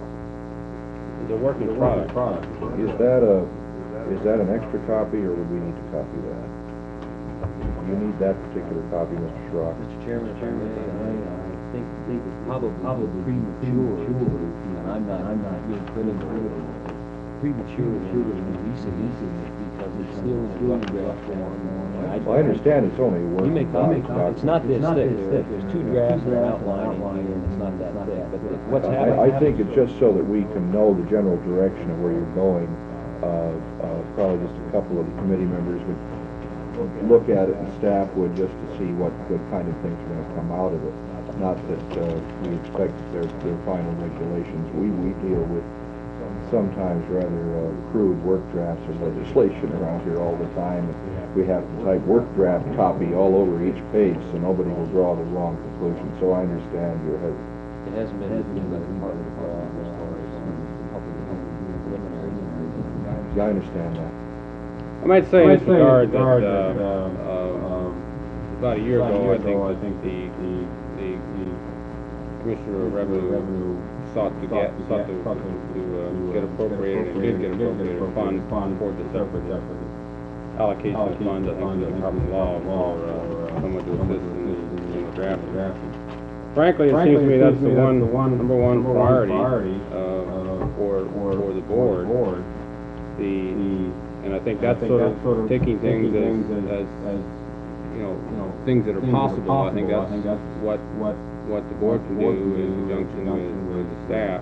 the working product. Is that a, is that an extra copy, or would we need to copy that? Do you need that particular copy, Mister Schrock? Mister Chairman, Chairman, I, I think, think it's probably, probably premature, and I'm not, I'm not being critical, premature in releasing it because it's still in a rough draft form. Well, I understand it's only a working You make, product. it's not this thick, there, there's two drafts that are outlining, and it's not that thick, but the- what's happening. I, I think it's just so that we can know the general direction of where you're going. Uh, uh, probably just a couple of the committee members would look at it, and staff would, just to see what, what kind of things are gonna come out of it. Not that, uh, we expect their, their final regulations. We, we deal with sometimes rather uh, crude work drafts of legislation around here all the time. We have to type work draft copy all over each page so nobody will draw the wrong conclusion. So I understand your head. It hasn't been reviewed by the Department of Law as far as public preliminary. Yeah, I understand that. I might say in this regard that, uh, uh, about a year ago, I think, I think the, the, the, the Commissioner of Revenue sought to get, sought to, to, uh, get appropriated, and did get appropriated funds for the separate allocation of funds, I think, to the Department of Law for, uh, someone to assist in the, in the drafting. Frankly, it seems to me that's the one, number one priority, uh, for, for the board. The, and I think that's sort of taking things as, as, you know, things that are possible. I think that's what, what, what the board can do in conjunction with, with the staff.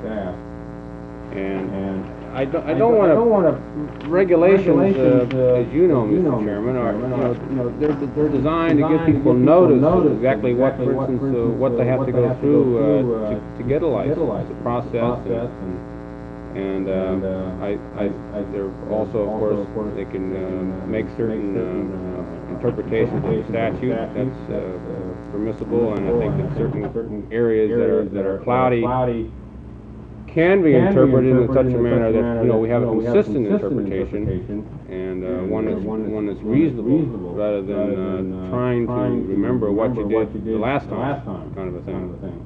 And I don't, I don't want to, regulations, uh, as you know, Mister Chairman, are, you know, they're, they're designed to give people notice of exactly what, for instance, uh, what they have to go through, uh, to, to get a license, the process, and, and, uh, I, I, they're also, of course, they can, uh, make certain, uh, interpretations of the statute, that's, uh, permissible, and I think that certain, certain areas that are, that are cloudy can be interpreted in such a manner that, you know, we have a consistent interpretation, and uh, one that's, one that's reasonable, rather than uh, trying to remember what you did the last time, kind of a thing.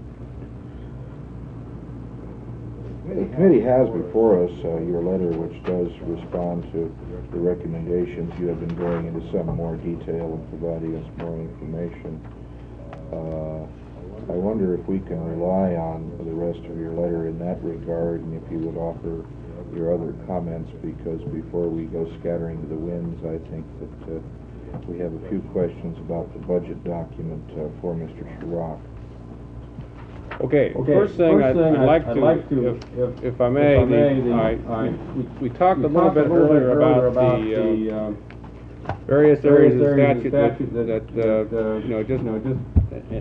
The committee has before us uh, your letter, which does respond to the recommendations. You have been going into some more detail and providing us more information. Uh, I wonder if we can rely on the rest of your letter in that regard, and if you would offer your other comments, because before we go scattering to the winds, I think that uh, we have a few questions about the budget document uh, for Mister Schrock. Okay, Okay, first thing, first I'd, thing I'd I'd- like I'd to, like to, if, if- if I may, if I may, the- the- I, I- we, we talked a We little talked bit a little bit earlier about about the, the, uh, um, various areas of various areas statute of that, statute that, that, uh, uh, you know, just, you know, just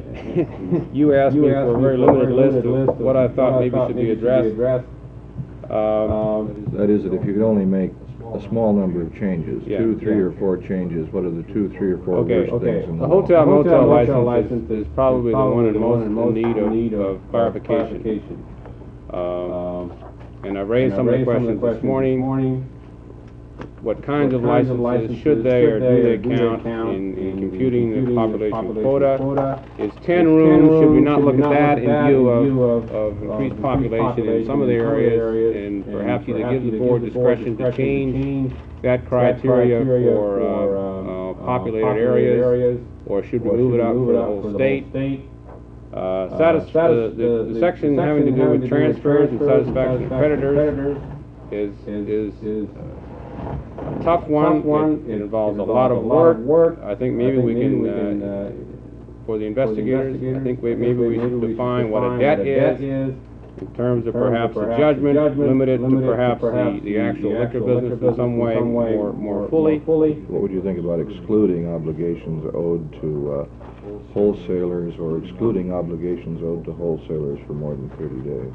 you asked you me asked for a me very for a limited very list limited of list what I thought maybe should be addressed. Um, Um, That is, that if you could only make a small number of changes, Yeah. two, three, Yeah. or four changes, what are the two, three, or four Okay, worst okay. things in the The law? hotel motel motel license is, is probably the one in most in need of, of clarification. Um, Um, and I raised some of the questions this morning. What kinds of licenses should they or do they count in, in computing the population quota? Is ten rooms, should we not look at that in view of, of increased population in some of the areas, and perhaps either give the board discretion to change that criteria for, uh, uh, populated areas, or should we move it out for the whole state? Uh, satis, uh, the, the section having to do with transfers and satisfaction of creditors is, is, is a tough one. It, it involves a lot of work. I think maybe we can, uh, for the investigators, I think we, maybe we should define what a debt is in terms of perhaps a judgment, limited to perhaps the, the actual liquor business in some way more, more fully. What would you think about excluding obligations owed to uh, wholesalers, or excluding obligations owed to wholesalers for more than thirty days?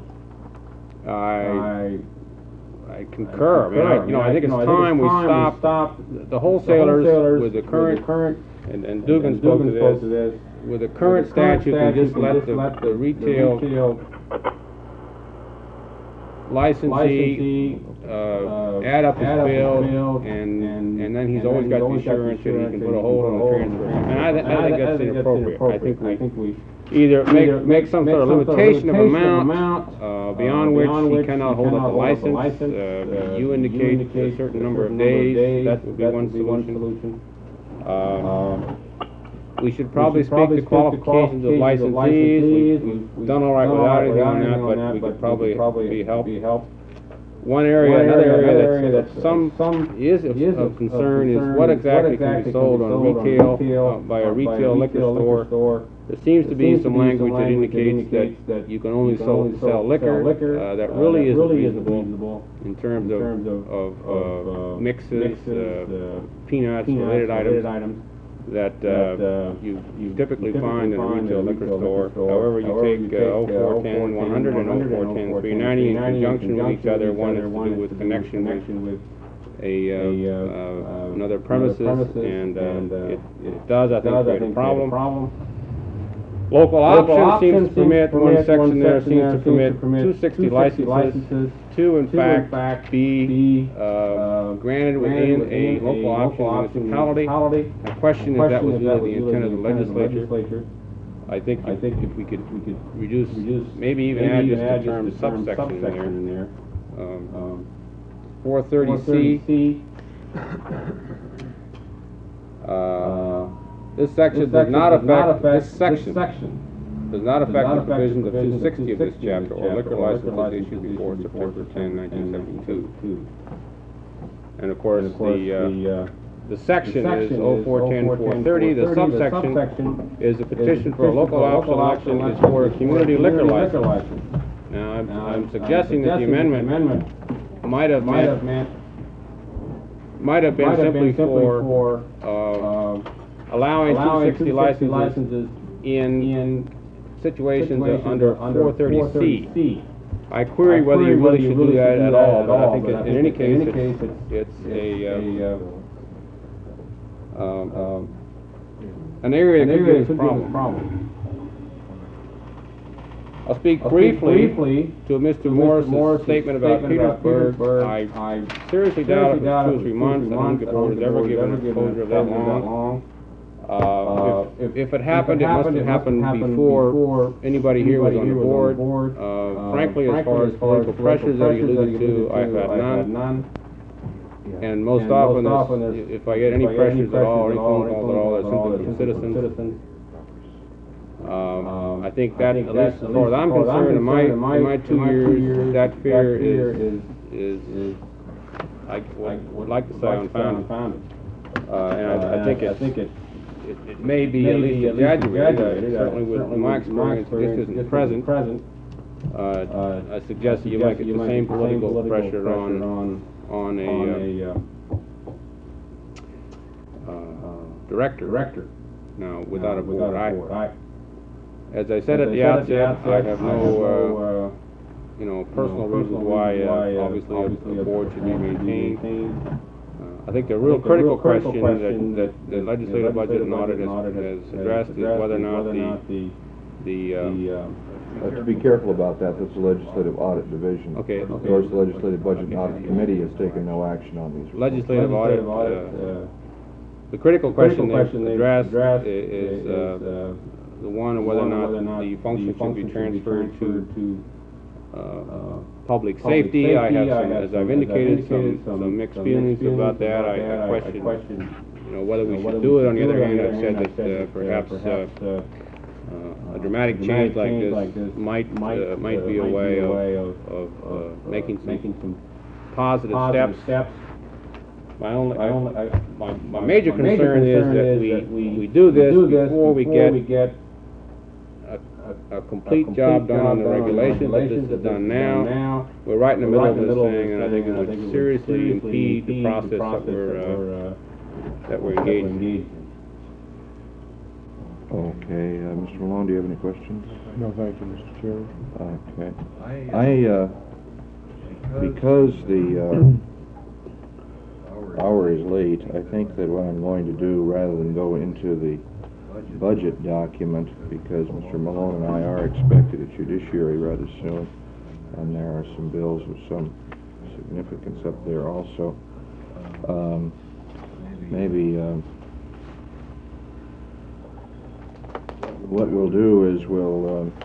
I, I concur. I mean, I, you know, I think it's time we stop the wholesalers with the current, and, and Dugan spoke to this, with the current statute, and just let the, the retail licensee, uh, add up his bill, and, and then he's always got the insurance, and he can put a hold on the transfer. And I, th- I think that's inappropriate. I think we either make, make some sort of limitation of amount, uh, beyond which he cannot hold up a license. Uh, you indicate a certain number of days, that would be one solution. Um, we should probably speak to qualifications of licensees. We've, we've done all right without anything on that, but we could probably be helped. One area, another area that some, some is of, of concern is what exactly can be sold on retail, uh, by a retail liquor store. There seems to be some language that indicates that you can only sell, sell liquor, uh, that really isn't reasonable in terms of, of, uh, mixes, uh, peanuts, related items, that, uh, you, you typically find in a retail liquor store. However, you take, uh, oh four ten one hundred and oh four ten three ninety in conjunction with each other, one is to do with connection with a, uh, uh, another premises, and, uh, it, it does, I think, create a problem. Local option seems to permit, one section there seems to permit two sixty licenses, two in fact be, uh, granted within a local option municipality. The question is, that was really the intent of the legislature. I think, I think if we could, we could reduce, maybe even add just the term subsection in there. Um, four thirty C. Uh, This section does not affect, this section does not affect the provisions of two sixty of this chapter, or liquor licenses issued before September tenth, nineteen seventy-two. And of course, the, uh, the section is oh four ten four thirty, the subsection is a petition for a local option election is for a community liquor license. Now, I'm, I'm suggesting that the amendment might have meant, might have been simply for, uh, allowing two sixty licenses in, in situations under four thirty C. I query whether you really should do that at all, but I think that in any case, it's, it's a, uh, um, um, an area that could be a problem. I'll speak I'll speak briefly briefly to Mister to Mister Morris's Morris's statement about statement about Petersburg. Petersburg. I I seriously doubt if seriously doubt it's two or if three it's months, two or I don't three think the months, board has ever given an exposure of that long. long. Uh, Uh, if, if- if it happened, if it must have happened before anybody here was on the board. Uh, frankly, as far as political pressures that he alluded to, I've had none. And most often, if- if I get any pressures at all, or any phone calls at all, they're simply from citizens. Um, I think that, at least as far as I'm concerned, in my, in my two years, that fear is, is, I would- would like to say unfounded. Uh, and I, I think it's, it, it may be at least exaggerated, uh, certainly with my experience, this isn't present. Uh, I suggest that you might get the same political pressure on, on a, uh, uh, director. Director. Now, without a board, I, as I said at the outset, I have no, uh, you know, personal reasons why, uh, obviously, a a board should be maintained. Uh, I think the real critical question that, that the legislative budget and audit has, has addressed is whether or not the, the, uh, Let's be careful about that, that's the Legislative Audit Division. Okay, Of okay. course, the Legislative Budget and Audit Committee has taken no action on these reports. legislative audit, uh, the critical question they've addressed i- is, uh, the one of whether or not the function should be transferred to, uh, public safety. I have some, as I've indicated, some, some mixed feelings about that. I I question, you know, whether we should do it. On the other hand, I've said that, uh, perhaps, uh, uh, a dramatic change like this might, uh, might be a way of, of, uh, making some positive steps. My only, I only, I, my, my major concern is that we, we do this before we get a, a complete job done on the regulations, that this is done now. We're right in the middle of this thing, and I think it would seriously impede the process that we're, uh, that we're engaged in. Okay, uh, Mister Malone, do you have any questions? No, thank you, Mister Chairman. Okay. I, uh, because the, uh, hour is late, I think that what I'm going to do, rather than go into the budget document, because Mister Malone and I are expected at judiciary rather soon, and there are some bills of some significance up there also. Um, maybe, um, what we'll do is we'll, um,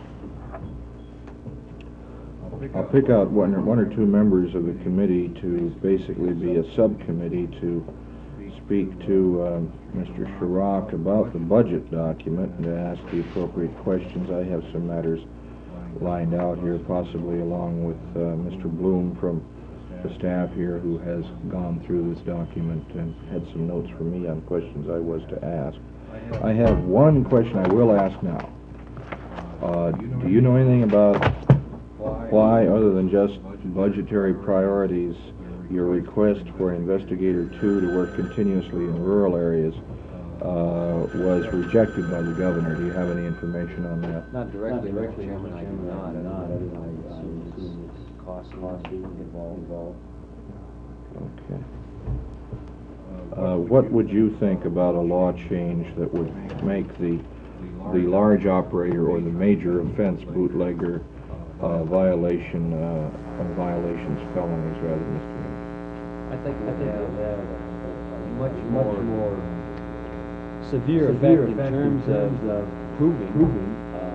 I'll pick out one or, one or two members of the committee to basically be a subcommittee to speak to um, Mister Chirac about the budget document and to ask the appropriate questions. I have some matters lined out here, possibly along with uh, Mister Bloom from the staff here, who has gone through this document and had some notes for me on questions I was to ask. I have one question I will ask now. Uh, do you know anything about why, other than just budgetary priorities, your request for Investigator two to work continuously in rural areas uh, was rejected by the governor? Do you have any information on that? Not directly, Mister Chairman, I do not, and I assume it's cost involved. Okay. Uh, what would you think about a law change that would make the the large operator or the major offense bootlegger uh, violation uh, of violations felonies rather than misdemeanors? I think we have a much more, more severe Severe effect in effect terms in of terms of proving, proving,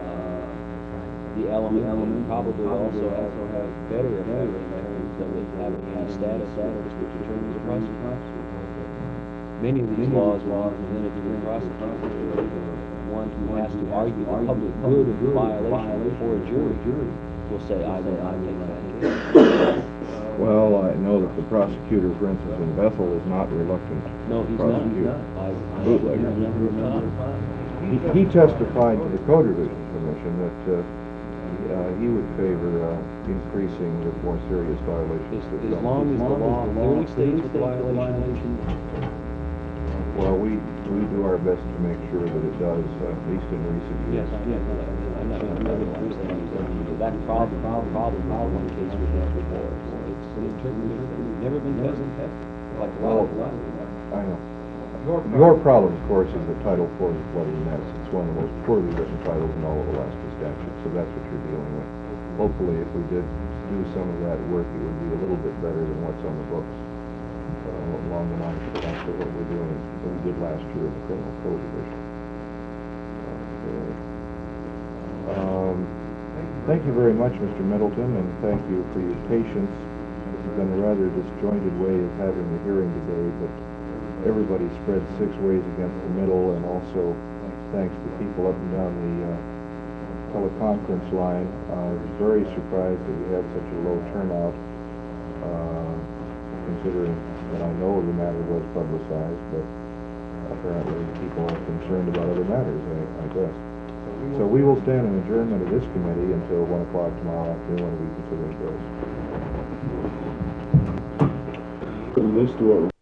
uh, the element, and probably also have better effect in terms of it having any status with district attorneys or prosecutors. Many of these laws will be presented to the prosecutor, one who has to argue the public good of the violation before a jury will say, I will not take that case. Well, I know that the prosecutor, for instance, in Bethel is not reluctant No, to he's not. prosecute I, I, bootleggers. a number of times. He, he testified to the Code Revision Commission that uh, he, uh, he would favor uh, increasing the more serious violations. As, of as long as the law clearly states what the violation. violation is. Well, we, we do our best to make sure that it does, uh, at least in recent years. Yes, yes, I'm not, I'm not, I'm saying that problem, problem, problem, problem, one case we have before. It's been interpreted, never been tested, like a lot of, I know. Your problem, of course, is that Title Four is a bloody mess. It's one of the most poorly written titles in all of Alaska statutes, so that's what you're dealing with. Hopefully, if we did do some of that work, it would be a little bit better than what's on the books, uh, along the lines of actually what we're doing, what we did last year in the criminal code division. Okay. Um, thank you very much, Mister Middleton, and thank you for your patience. It's been a rather disjointed way of having the hearing today, but everybody spread six ways against the middle, and also thanks to people up and down the uh, teleconference line. I was very surprised that we had such a low turnout, uh, considering that I know the matter was publicized, but apparently people are concerned about other matters, I, I guess. So we will stand an adjournment of this committee until one o'clock tomorrow afternoon when we consider bills. Put this to our